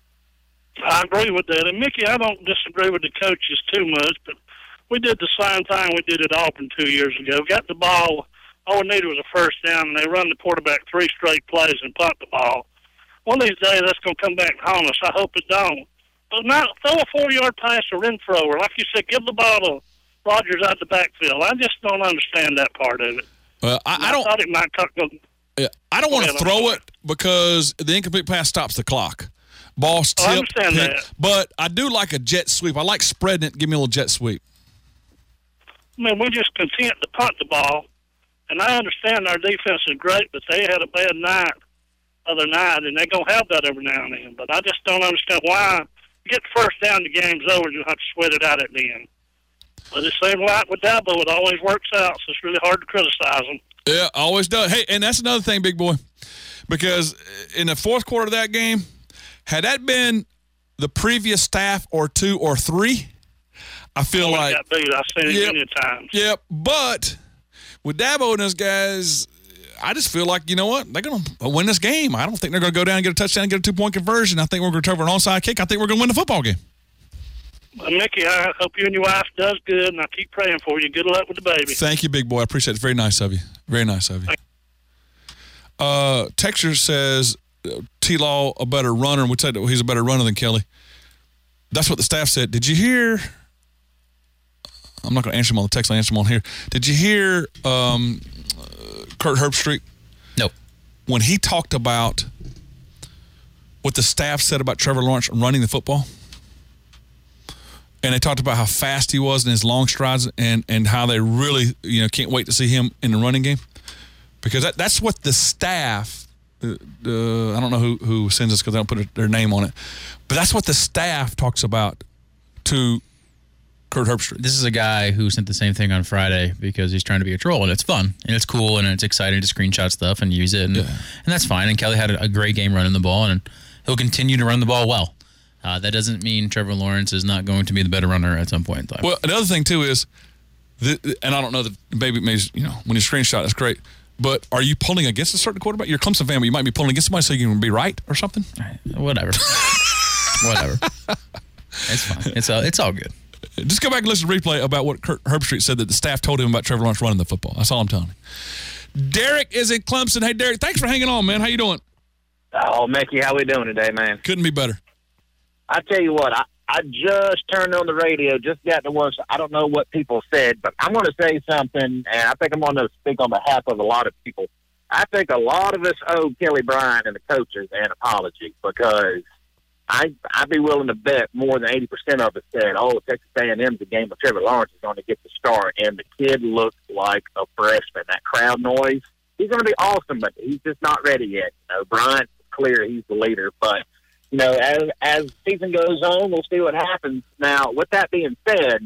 I agree with that. And, Mickey, I don't disagree with the coaches too much, but we did the same thing we did at Auburn two years ago. Got the ball. All we needed was a first down, and they run the quarterback three straight plays and punt the ball. One of these days, that's going to come back and haunt us. I hope it don't. But not throw a four-yard pass or in thrower. Like you said, give the ball to Rodgers out the backfield. I just don't understand that part of it. Well, I, I don't. I thought it might cut. Yeah, I don't want to Yeah, throw it because the incomplete pass stops the clock. Ball's tipped. Oh, I understand pick, that. But I do like a jet sweep. I like spreading it. Give me a little jet sweep. I mean, we're just content to punt the ball. And I understand our defense is great, but they had a bad night other night, and they're going to have that every now and then. But I just don't understand why you get the first down, the game's over, you have to sweat it out at the end. But it seems like with Dabo, it always works out, so it's really hard to criticize them. Yeah, always does. Hey, and that's another thing, Big Boy, because in the fourth quarter of that game, had that been the previous staff or two or three, I feel Always like got beat. I've seen it Yep. many times. Yep, but with Dabo and those guys, I just feel like, you know what, they're going to win this game. I don't think they're going to go down and get a touchdown and get a two-point conversion. I think we're going to recover an onside kick. I think we're going to win the football game. Well, Mickey, I hope you and your wife does good, and I keep praying for you. Good luck with the baby. Thank you, Big Boy. I appreciate it. It's very nice of you. Very nice of you. Uh, Texture says uh, T-Law a better runner, and we said that he's a better runner than Kelly. That's what the staff said. Did you hear? I'm not going to answer him on the text. I'll answer him on here. Did you hear um, Kurt Herbstreit? No. When he talked about what the staff said about Trevor Lawrence running the football, and they talked about how fast he was in his long strides, and, and how they really, you know, can't wait to see him in the running game, because that, that's what the staff. Uh, uh, I don't know who who sends us because they don't put their name on it, but that's what the staff talks about to Kurt Herbstreit. This is a guy who sent the same thing on Friday because he's trying to be a troll, and it's fun and it's cool and it's exciting to screenshot stuff and use it, and, yeah. and that's fine. And Kelly had a, a great game running the ball, and he'll continue to run the ball well. Uh, that doesn't mean Trevor Lawrence is not going to be the better runner at some point in time. Well, another thing too is, the, and I don't know that maybe maybe you know when you screenshot, that's great. But are you pulling against a certain quarterback? You're a Clemson fan, but you might be pulling against somebody so you can be right or something? Whatever. Whatever. It's fine. It's, uh, it's all good. Just go back and listen to replay about what Kurt Herbstreit said that the staff told him about Trevor Lawrence running the football. That's all I'm telling you. Derek is in Clemson. Hey, Derek, thanks for hanging on, man. How you doing? Oh, Mickey, how we doing today, man? Couldn't be better. I tell you what, I, I just turned on the radio, just got to one. I don't know what people said, but I'm going to say something, and I think I'm going to speak on behalf of a lot of people. I think a lot of us owe Kelly Bryant and the coaches an apology, because I, I'd be willing to bet more than eighty percent of us said, oh, Texas A and M's the game of Trevor Lawrence is going to get the start, and the kid looks like a freshman. That crowd noise, he's going to be awesome, but he's just not ready yet. You know, Bryant's clear he's the leader, but you know, as as season goes on, we'll see what happens. Now, with that being said,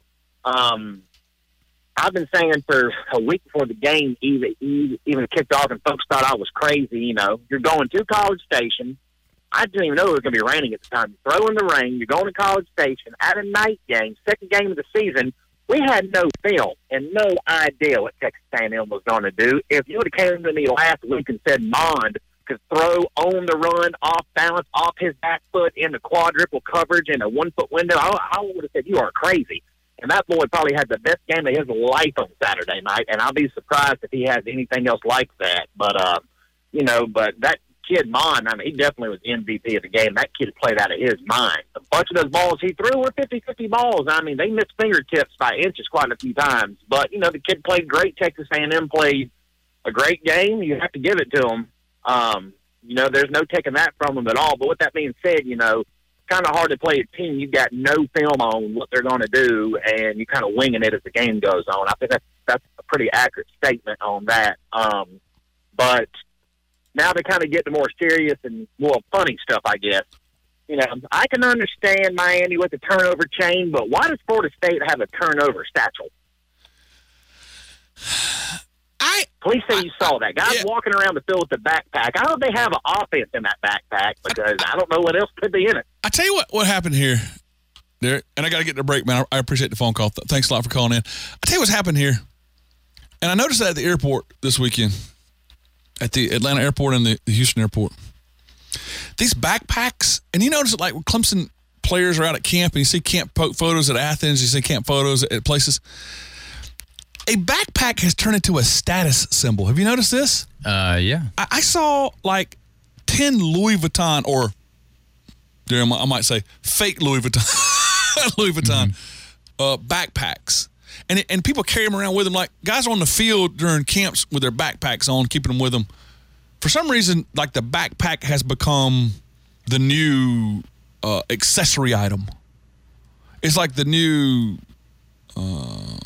um, I've been saying for a week before the game even even kicked off, and folks thought I was crazy. You know, you're going to College Station. I didn't even know it was going to be raining at the time. You throw in the rain. You're going to College Station at a night game, second game of the season. We had no film and no idea what Texas A and M was going to do. If you would have came to me last week and said Mond could throw on the run, off balance, off his back foot into quadruple coverage in a one-foot window, I, I would have said, you are crazy. And that boy probably had the best game of his life on Saturday night, and I'll be surprised if he has anything else like that. But, uh, you know, but that kid, Mond, I mean, he definitely was M V P of the game. That kid played out of his mind. A bunch of those balls he threw were fifty-fifty balls. I mean, they missed fingertips by inches quite a few times. But, you know, the kid played great. Texas A and M played a great game. You have to give it to him. Um, you know, there's no taking that from them at all. But with that being said, you know, it's kind of hard to play a team. You've got no film on what they're going to do, and you kind of winging it as the game goes on. I think that's, that's a pretty accurate statement on that. Um, but now they kind of get the more serious and more funny stuff, I guess. You know, I can understand Miami with the turnover chain, but why does Florida State have a turnover satchel? I Police say you saw that. Guys yeah. walking around the field with the backpack. I hope they have an offense in that backpack, because I don't know what else could be in it. I tell you what, what happened here, Derek, and I got to get to break, man. I appreciate the phone call. Thanks a lot for calling in. I tell you what's happened here, and I noticed that at the airport this weekend, at the Atlanta airport and the, the Houston airport. These backpacks, and you notice it like when Clemson players are out at camp, and you see camp photos at Athens, you see camp photos at places. A backpack has turned into a status symbol. Have you noticed this? Uh, yeah. I, I saw like ten Louis Vuitton, or there I might say fake Louis Vuitton, Louis Vuitton mm-hmm. uh, backpacks, and it, and people carry them around with them. Like guys are on the field during camps with their backpacks on, keeping them with them. For some reason, like the backpack has become the new uh, accessory item. It's like the new. Uh,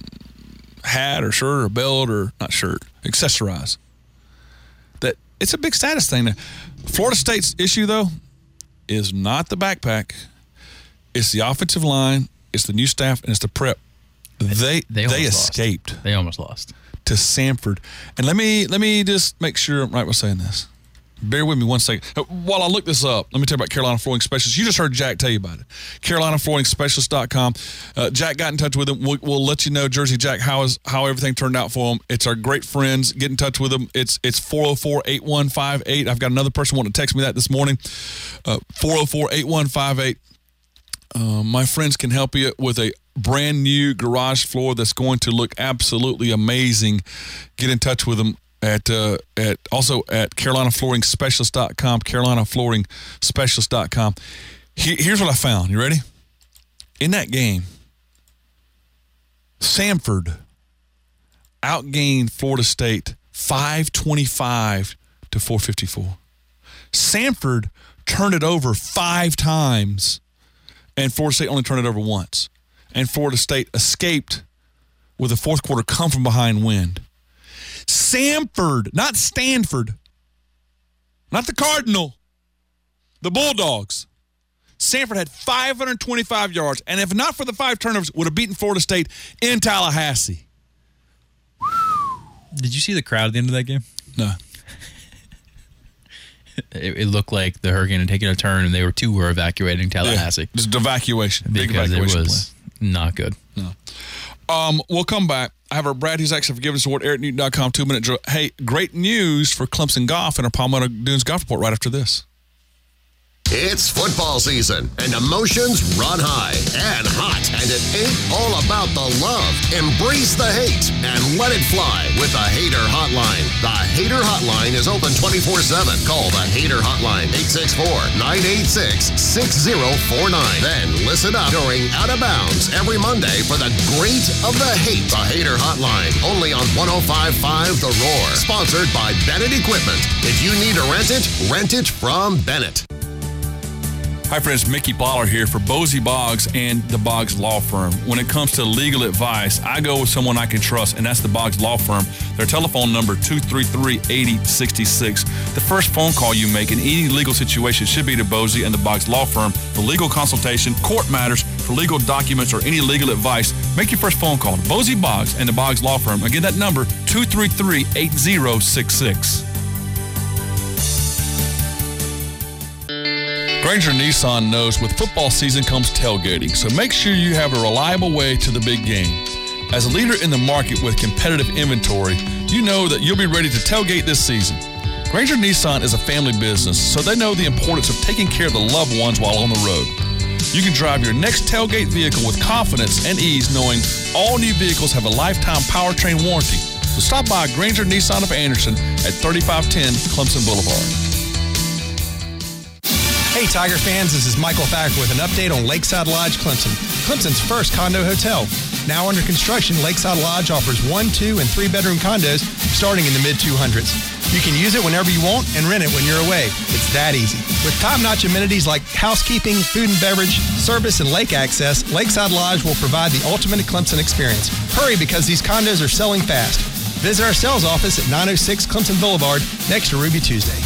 hat or shirt or belt or not shirt, accessorize. That it's a big status thing. Florida State's issue though is not the backpack. It's the offensive line, it's the new staff, and it's the prep. They they, they escaped. Lost. They almost lost to Samford. And let me let me just make sure I'm right with saying this. Bear with me one second. While I look this up, let me tell you about Carolina Flooring Specialists. You just heard Jack tell you about it. Carolina Flooring Specialists dot com. Uh, Jack got in touch with him. We'll, we'll let you know, Jersey Jack, how is how everything turned out for him. It's our great friends. Get in touch with them. It's it's four oh four, eight one five eight. I've got another person wanting to text me that this morning. Uh, four oh four, eight one five eight. Uh, my friends can help you with a brand new garage floor that's going to look absolutely amazing. Get in touch with them. At uh, at also at Carolina Flooring Specialist dot com, Carolina Flooring Specialist dot com. He, here's what I found. You ready? In that game, Samford outgained Florida State five twenty-five to four fifty-four. Samford turned it over five times, and Florida State only turned it over once. And Florida State escaped with a fourth quarter come-from-behind win. Samford, not Stanford, not the Cardinal, the Bulldogs. Samford had five hundred twenty-five yards, and if not for the five turnovers, would have beaten Florida State in Tallahassee. Did you see the crowd at the end of that game? No. It, it looked like the hurricane had taken a turn, and they were two were evacuating Tallahassee. Yeah, just evacuation, big because evacuation it was plan. Not good. No. Um, we'll come back. I have our Brad Hughes Acts of Forgiveness Award, Eric Newton dot com, two-minute drill. Hey, great news for Clemson Golf and our Palmetto Dunes Golf Report right after this. It's football season, and emotions run high and hot, and it ain't all about the love. Embrace the hate and let it fly with the Hater Hotline. The Hater Hotline is open twenty-four seven. Call the Hater Hotline, eight six four, nine eight six, six zero four nine. Then listen up during Out of Bounds every Monday for the great of the hate. The Hater Hotline, only on one oh five point five The Roar. Sponsored by Bennett Equipment. If you need to rent it, rent it from Bennett. Hi, friends. Mickey Baller here for Bosie Boggs and the Boggs Law Firm. When it comes to legal advice, I go with someone I can trust, and that's the Boggs Law Firm. Their telephone number, two three three, eight oh six six. The first phone call you make in any legal situation should be to Bosie and the Boggs Law Firm for legal consultation, court matters, for legal documents, or any legal advice. Make your first phone call to Bosie Boggs and the Boggs Law Firm. Again, that number, two three three, eight oh six six. Granger Nissan knows with football season comes tailgating, so make sure you have a reliable way to the big game. As a leader in the market with competitive inventory, you know that you'll be ready to tailgate this season. Granger Nissan is a family business, so they know the importance of taking care of the loved ones while on the road. You can drive your next tailgate vehicle with confidence and ease knowing all new vehicles have a lifetime powertrain warranty. So stop by Granger Nissan of Anderson at thirty-five ten Clemson Boulevard. Hey Tiger fans, this is Michael Thacker with an update on Lakeside Lodge Clemson, Clemson's first condo hotel. Now under construction, Lakeside Lodge offers one, two, and three bedroom condos starting in the mid two hundreds. You can use it whenever you want and rent it when you're away. It's that easy. With top-notch amenities like housekeeping, food and beverage, service, and lake access, Lakeside Lodge will provide the ultimate Clemson experience. Hurry because these condos are selling fast. Visit our sales office at nine oh six Clemson Boulevard next to Ruby Tuesday.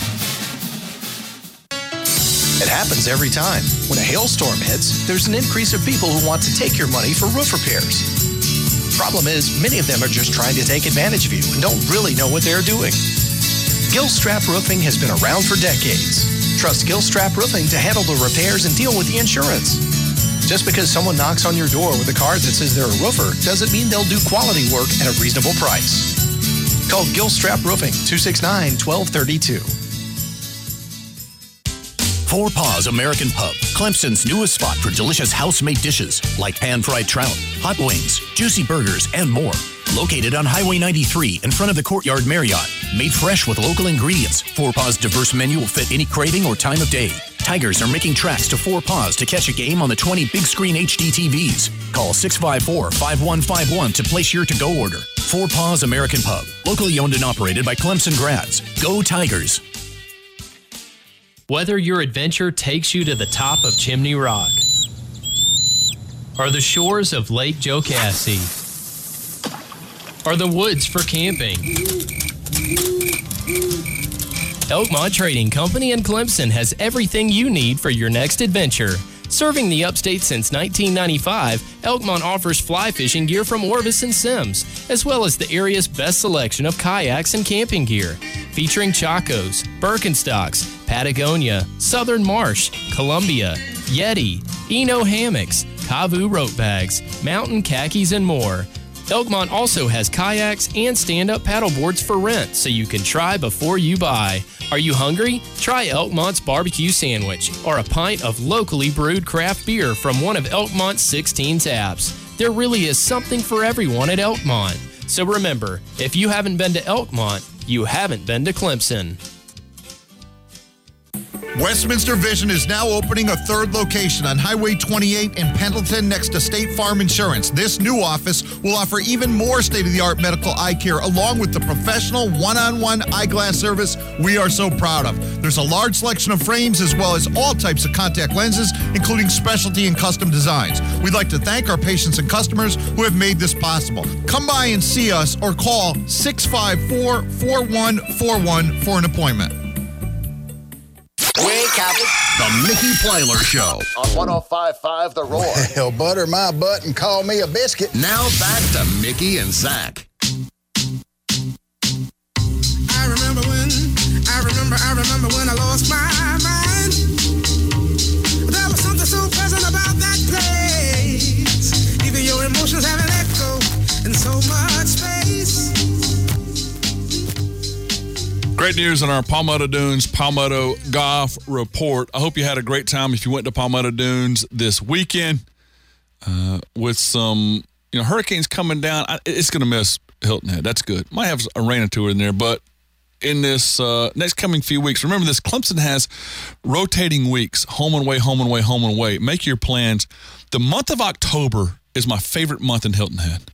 It happens every time. When a hailstorm hits, there's an increase of people who want to take your money for roof repairs. Problem is, many of them are just trying to take advantage of you and don't really know what they're doing. Gilstrap Roofing has been around for decades. Trust Gilstrap Roofing to handle the repairs and deal with the insurance. Just because someone knocks on your door with a card that says they're a roofer doesn't mean they'll do quality work at a reasonable price. Call Gilstrap Roofing, two six nine, one two three two. Four Paws American Pub, Clemson's newest spot for delicious house-made dishes like pan-fried trout, hot wings, juicy burgers, and more. Located on Highway ninety-three in front of the Courtyard Marriott. Made fresh with local ingredients, Four Paws' diverse menu will fit any craving or time of day. Tigers are making tracks to Four Paws to catch a game on the twenty big-screen H D T Vs. Call six five four, five one five one to place your to-go order. Four Paws American Pub, locally owned and operated by Clemson grads. Go Tigers! Whether your adventure takes you to the top of Chimney Rock or the shores of Lake Jocassee or the woods for camping, Elkmont Trading Company in Clemson has everything you need for your next adventure. Serving the upstate since nineteen ninety-five, Elkmont offers fly fishing gear from Orvis and Sims, as well as the area's best selection of kayaks and camping gear, featuring Chacos, Birkenstocks, Patagonia, Southern Marsh, Columbia, Yeti, Eno hammocks, Kavu rope bags, mountain khakis, and more. Elkmont also has kayaks and stand-up paddleboards for rent, so you can try before you buy. Are you hungry? Try Elkmont's barbecue sandwich or a pint of locally brewed craft beer from one of Elkmont's sixteen taps. There really is something for everyone at Elkmont. So remember, if you haven't been to Elkmont, you haven't been to Clemson. Westminster Vision is now opening a third location on Highway twenty-eight in Pendleton next to State Farm Insurance. This new office will offer even more state-of-the-art medical eye care along with the professional one-on-one eyeglass service we are so proud of. There's a large selection of frames as well as all types of contact lenses, including specialty and custom designs. We'd like to thank our patients and customers who have made this possible. Come by and see us or call six five four, four one four one for an appointment. Wake up. The Mickey Plyler Show on one oh five point five The Roar. Well, butter my butt and call me a biscuit. Now back to Mickey and Zach. I remember when, I remember, I remember when I lost my mind. There was something so pleasant about that place. Even your emotions have an echo in so much space. Great news on our Palmetto Dunes Palmetto Golf Report. I hope you had a great time if you went to Palmetto Dunes this weekend uh, with some, you know, hurricanes coming down. I, it's going to miss Hilton Head. That's good. Might have a rain or two in there, but in this uh, next coming few weeks, remember this, Clemson has rotating weeks, home and away, home and away, home and away. Make your plans. The month of October is my favorite month in Hilton Head.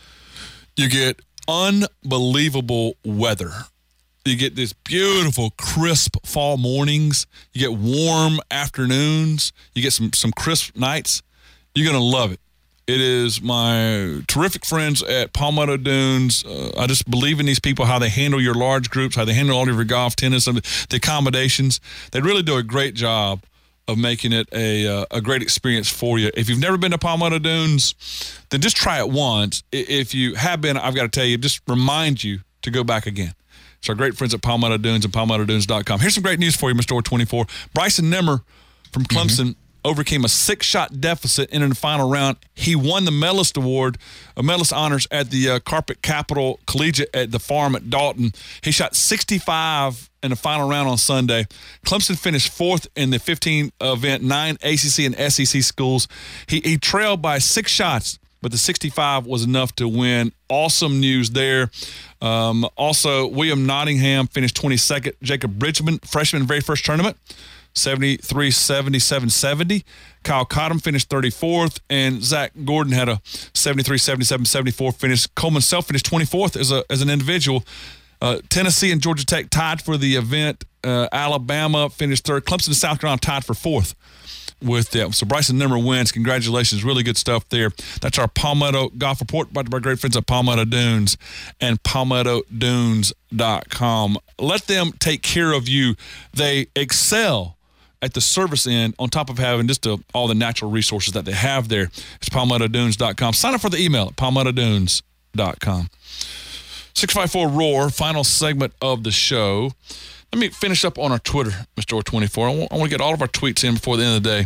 You get unbelievable weather. You get this beautiful, crisp fall mornings. You get warm afternoons. You get some, some crisp nights. You're going to love it. It is my terrific friends at Palmetto Dunes. Uh, I just believe in these people, how they handle your large groups, how they handle all of your golf, tennis, and the accommodations. They really do a great job of making it a uh, a great experience for you. If you've never been to Palmetto Dunes, then just try it once. If you have been, I've got to tell you, just remind you to go back again. It's our great friends at Palmetto Dunes and palmetto dunes dot com. Here's some great news for you, Mister twenty-four. Bryson Nimmer from Clemson mm-hmm. overcame a six-shot deficit in the final round. He won the medalist award, uh, medalist honors at the uh, Carpet Capital Collegiate at the Farm at Dalton. He shot sixty-five in the final round on Sunday. Clemson finished fourth in the fifteen event, nine A C C and S E C schools. He, he trailed by six shots, but the sixty-five was enough to win. Awesome news there. Um, also, William Nottingham finished twenty-second. Jacob Bridgman, freshman, very first tournament, seventy-three seventy-seven seventy. Kyle Cottom finished thirty-fourth, and Zach Gordon had a seventy-three seventy-seven seventy-four finish. Coleman Self finished twenty-fourth as a as an individual. Uh, Tennessee and Georgia Tech tied for the event. Uh, Alabama finished third. Clemson and South Carolina tied for fourth with them. So Bryson Nimmer wins. Congratulations. Really good stuff there. That's our Palmetto Golf Report brought to my great friends at Palmetto Dunes and palmetto dunes dot com. Let them take care of you. They excel at the service end on top of having just a, all the natural resources that they have there. It's palmetto dunes dot com. Sign up for the email at palmetto dunes dot com. six five four ROAR, final segment of the show. Let me finish up on our Twitter, Mister twenty-four. I want, I want to get all of our tweets in before the end of the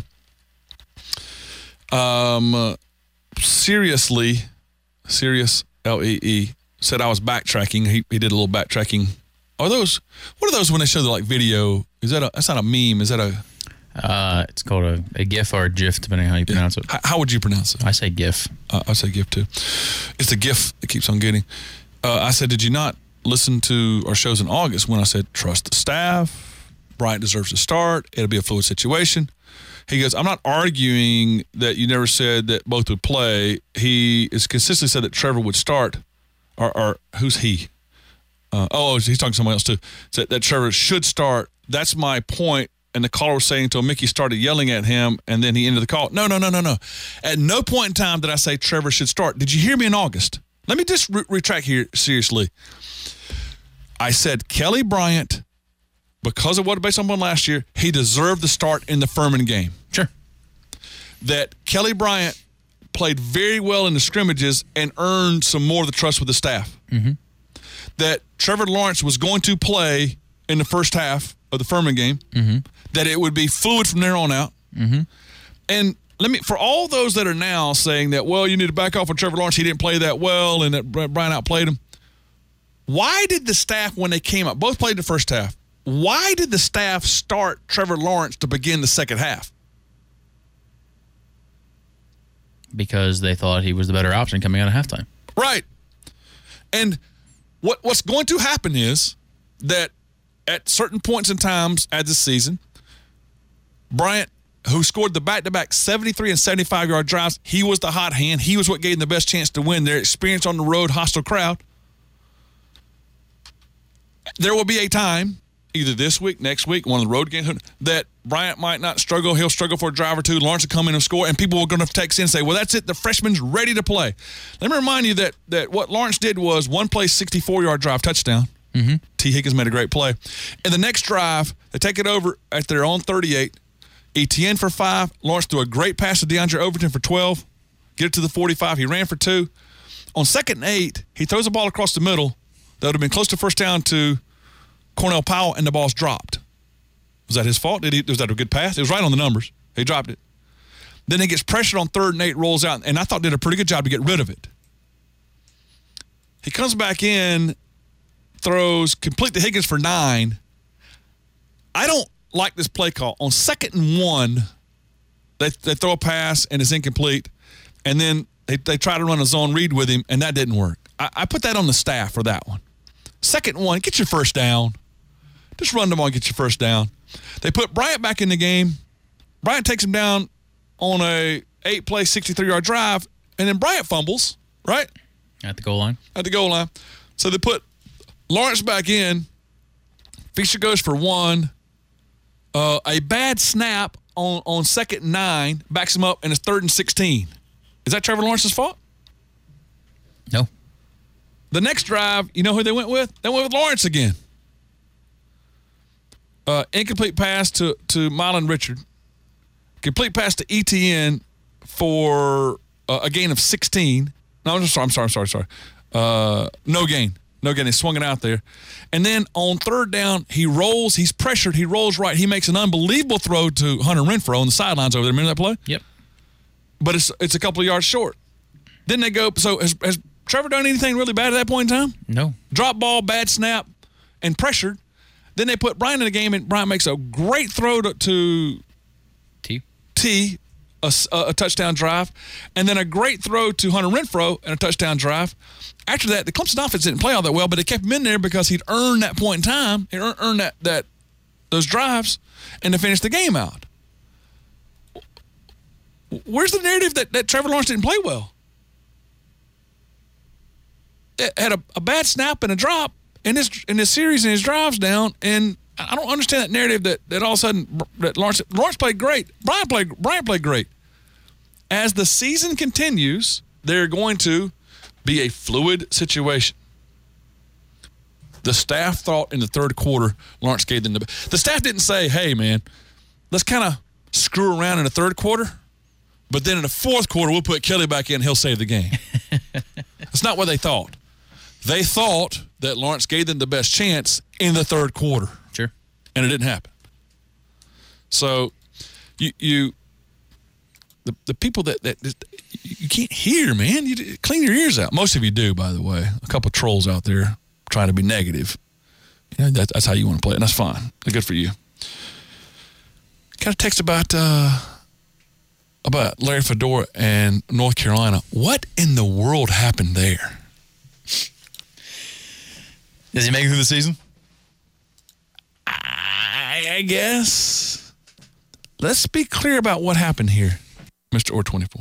day. Um, uh, seriously, serious L E E said I was backtracking. He he did a little backtracking. Are those? What are those when they show the like video? Is that a? That's not a meme. Is that a? Uh, it's called a, a GIF or a GIF, depending on how you pronounce it. How, how would you pronounce it? I say GIF. Uh, I say GIF too. It's the GIF that keeps on getting. Uh, I said, did you not listen to our shows in August when I said trust the staff? Bryant deserves to start. It'll be a fluid situation. He goes, I'm not arguing that you never said that both would play. He has consistently said that Trevor would start. Or, or who's he? Uh, oh, he's talking to someone else too. Said that Trevor should start. That's my point. And the caller was saying until Mickey started yelling at him, and then he ended the call. No, no, no, no, no. At no point in time did I say Trevor should start. Did you hear me in August? Let me just re- retract here seriously. I said Kelly Bryant, because of what based on last year, he deserved the start in the Furman game. Sure. That Kelly Bryant played very well in the scrimmages and earned some more of the trust with the staff. Mm-hmm. That Trevor Lawrence was going to play in the first half of the Furman game. Mm-hmm. That it would be fluid from there on out. Mm-hmm. And let me, for all those that are now saying that, well, you need to back off on Trevor Lawrence, he didn't play that well, and that Bryant outplayed him. Why did the staff, when they came up, both played the first half, why did the staff start Trevor Lawrence to begin the second half? Because they thought he was the better option coming out of halftime. Right. And what what's going to happen is that at certain points in times at this season, Bryant, who scored the back-to-back seventy-three and seventy-five-yard drives, he was the hot hand. He was what gave them the best chance to win. Their experience on the road, hostile crowd. There will be a time, either this week, next week, one of the road games, that Bryant might not struggle. He'll struggle for a drive or two. Lawrence will come in and score, and people are going to text in and say, well, that's it. The freshman's ready to play. Let me remind you that that what Lawrence did was one play, sixty-four-yard drive touchdown. Mm-hmm. T. Higgins made a great play. And the next drive, they take it over at their own thirty-eight. Etienne for five. Lawrence threw a great pass to DeAndre Overton for twelve. Get it to the forty-five. He ran for two. On second and eight, he throws the ball across the middle. That would have been close to first down to Cornell Powell, and the ball's dropped. Was that his fault? Did he? Was that a good pass? It was right on the numbers. He dropped it. Then he gets pressured on third and eight, rolls out, and I thought did a pretty good job to get rid of it. He comes back in, throws complete to Higgins for nine. I don't like this play call. On second and one, they, they throw a pass, and it's incomplete, and then they, they try to run a zone read with him, and that didn't work. I, I put that on the staff for that one. Second one, get your first down. Just run the ball and get your first down. They put Bryant back in the game. Bryant takes him down on a eight-play, sixty-three-yard drive, and then Bryant fumbles, right? At the goal line. At the goal line. So they put Lawrence back in. Fisher goes for one. Uh, a bad snap on, on second and nine backs him up, and it's third and sixteen. Is that Trevor Lawrence's fault? No. The next drive, you know who they went with? They went with Lawrence again. Uh, incomplete pass to, to Marlon Richard. Complete pass to Etienne for uh, a gain of sixteen. No, I'm sorry, I'm sorry, I'm sorry, sorry. Uh, no gain. No gain. He swung it out there. And then on third down, he rolls. He's pressured. He rolls right. He makes an unbelievable throw to Hunter Renfrow on the sidelines over there. Remember that play? Yep. But it's it's a couple of yards short. Then they go, so has, has Trevor done anything really bad at that point in time? No. Drop ball, bad snap, and pressured. Then they put Bryant in the game, and Bryant makes a great throw to, to T. T, a, a touchdown drive, and then a great throw to Hunter Renfrow and a touchdown drive. After that, the Clemson offense didn't play all that well, but they kept him in there because he'd earned that point in time. He earned, earned that, that those drives, and to finish the game out. Where's the narrative that, that Trevor Lawrence didn't play well? It had a, a bad snap and a drop in this in this series, and his drives down, and I don't understand that narrative that, that all of a sudden that Lawrence Lawrence played great. Bryant played Bryant played great. As the season continues, they're going to be a fluid situation. The staff thought in the third quarter Lawrence gave them the the staff didn't say, "Hey man, let's kind of screw around in the third quarter, but then in the fourth quarter we'll put Kelly back in, he'll save the game." That's not what they thought. They thought that Lawrence gave them the best chance in the third quarter. Sure. And it didn't happen. So you you the the people that, that, that you can't hear, man, you clean your ears out. Most of you do, by the way. A couple of trolls out there trying to be negative. You know, that, that's how you want to play it, and that's fine. Good for you. Got a text about uh, about Larry Fedora and North Carolina. What in the world happened there? Does he make it through the season? I, I guess. Let's be clear about what happened here, Mister Orr twenty-four.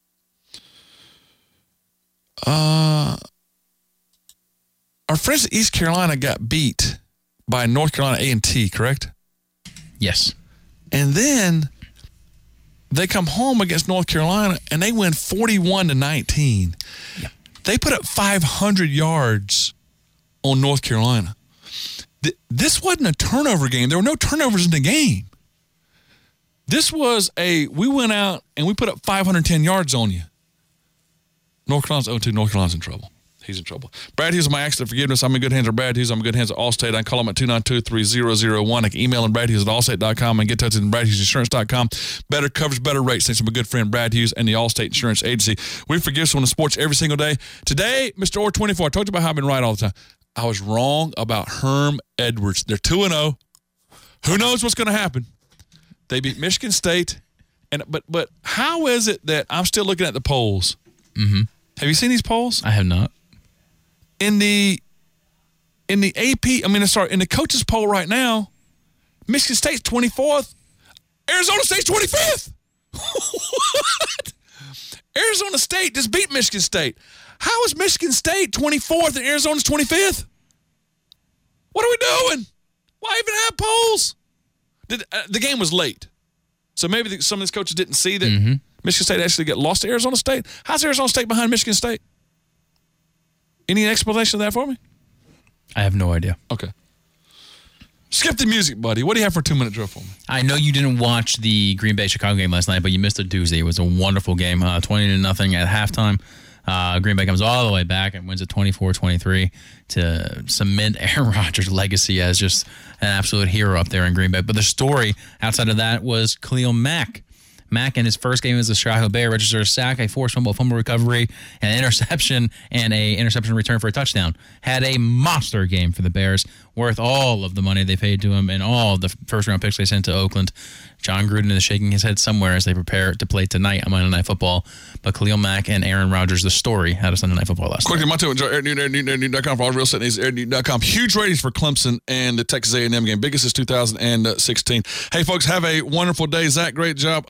Uh, our friends at East Carolina got beat by North Carolina A and T, correct? Yes. And then they come home against North Carolina and they win forty-one to nineteen. Yeah. They put up five hundred yards on North Carolina. Th- this wasn't a turnover game. There were no turnovers in the game. This was a, we went out and we put up five hundred ten yards on you. North Carolina's oh two. North Carolina's in trouble. He's in trouble. Brad Hughes, my accident forgiveness. I'm in good hands with Brad Hughes. I'm in good hands at Allstate. I can call him at two nine two, three zero zero one. I can email him, Brad Hughes at allstate dot com, and get in touch with brad hughes insurance dot com. Better coverage, better rates. Thanks to my good friend Brad Hughes and the Allstate Insurance Agency. We forgive someone in sports every single day. Today, Mister Orr twenty-four, I told you about how I've been right all the time. I was wrong about Herm Edwards. They're two and oh. Who knows what's going to happen? They beat Michigan State. and But but how is it that I'm still looking at the polls? Mm-hmm. Have you seen these polls? I have not. In the in the A P, I mean, sorry, in the coaches poll right now, Michigan State's twenty-fourth. Arizona State's twenty-fifth. What? Arizona State just beat Michigan State. How is Michigan State twenty-fourth and Arizona's twenty-fifth? What are we doing? Why even have polls? Did, uh, the game was late. So maybe the, some of these coaches didn't see that mm-hmm. Michigan State actually got lost to Arizona State. How's Arizona State behind Michigan State? Any explanation of that for me? I have no idea. Okay. Skip the music, buddy. What do you have for a two-minute drill for me? I know you didn't watch the Green Bay-Chicago game last night, but you missed a doozy. It was a wonderful game, uh, twenty to nothing at halftime. Uh, Green Bay comes all the way back and wins at twenty-four twenty-three to cement Aaron Rodgers' legacy as just an absolute hero up there in Green Bay. But the story outside of that was Khalil Mack. Mack, in his first game as a Chicago Bear, registered a sack, a forced fumble, fumble recovery, an interception, and a interception return for a touchdown. Had a monster game for the Bears, worth all of the money they paid to him and all of the first-round picks they sent to Oakland. John Gruden is shaking his head somewhere as they prepare to play tonight on Monday Night Football. But Khalil Mack and Aaron Rodgers, the story out of Sunday Night Football last Quickly, night. Monto, enjoy air newton, air newton, air newton dot com for all real estate needs, air newton dot com. Huge ratings for Clemson and the Texas A and M game. Biggest since two thousand sixteen. Hey, folks, have a wonderful day. Zach, great job.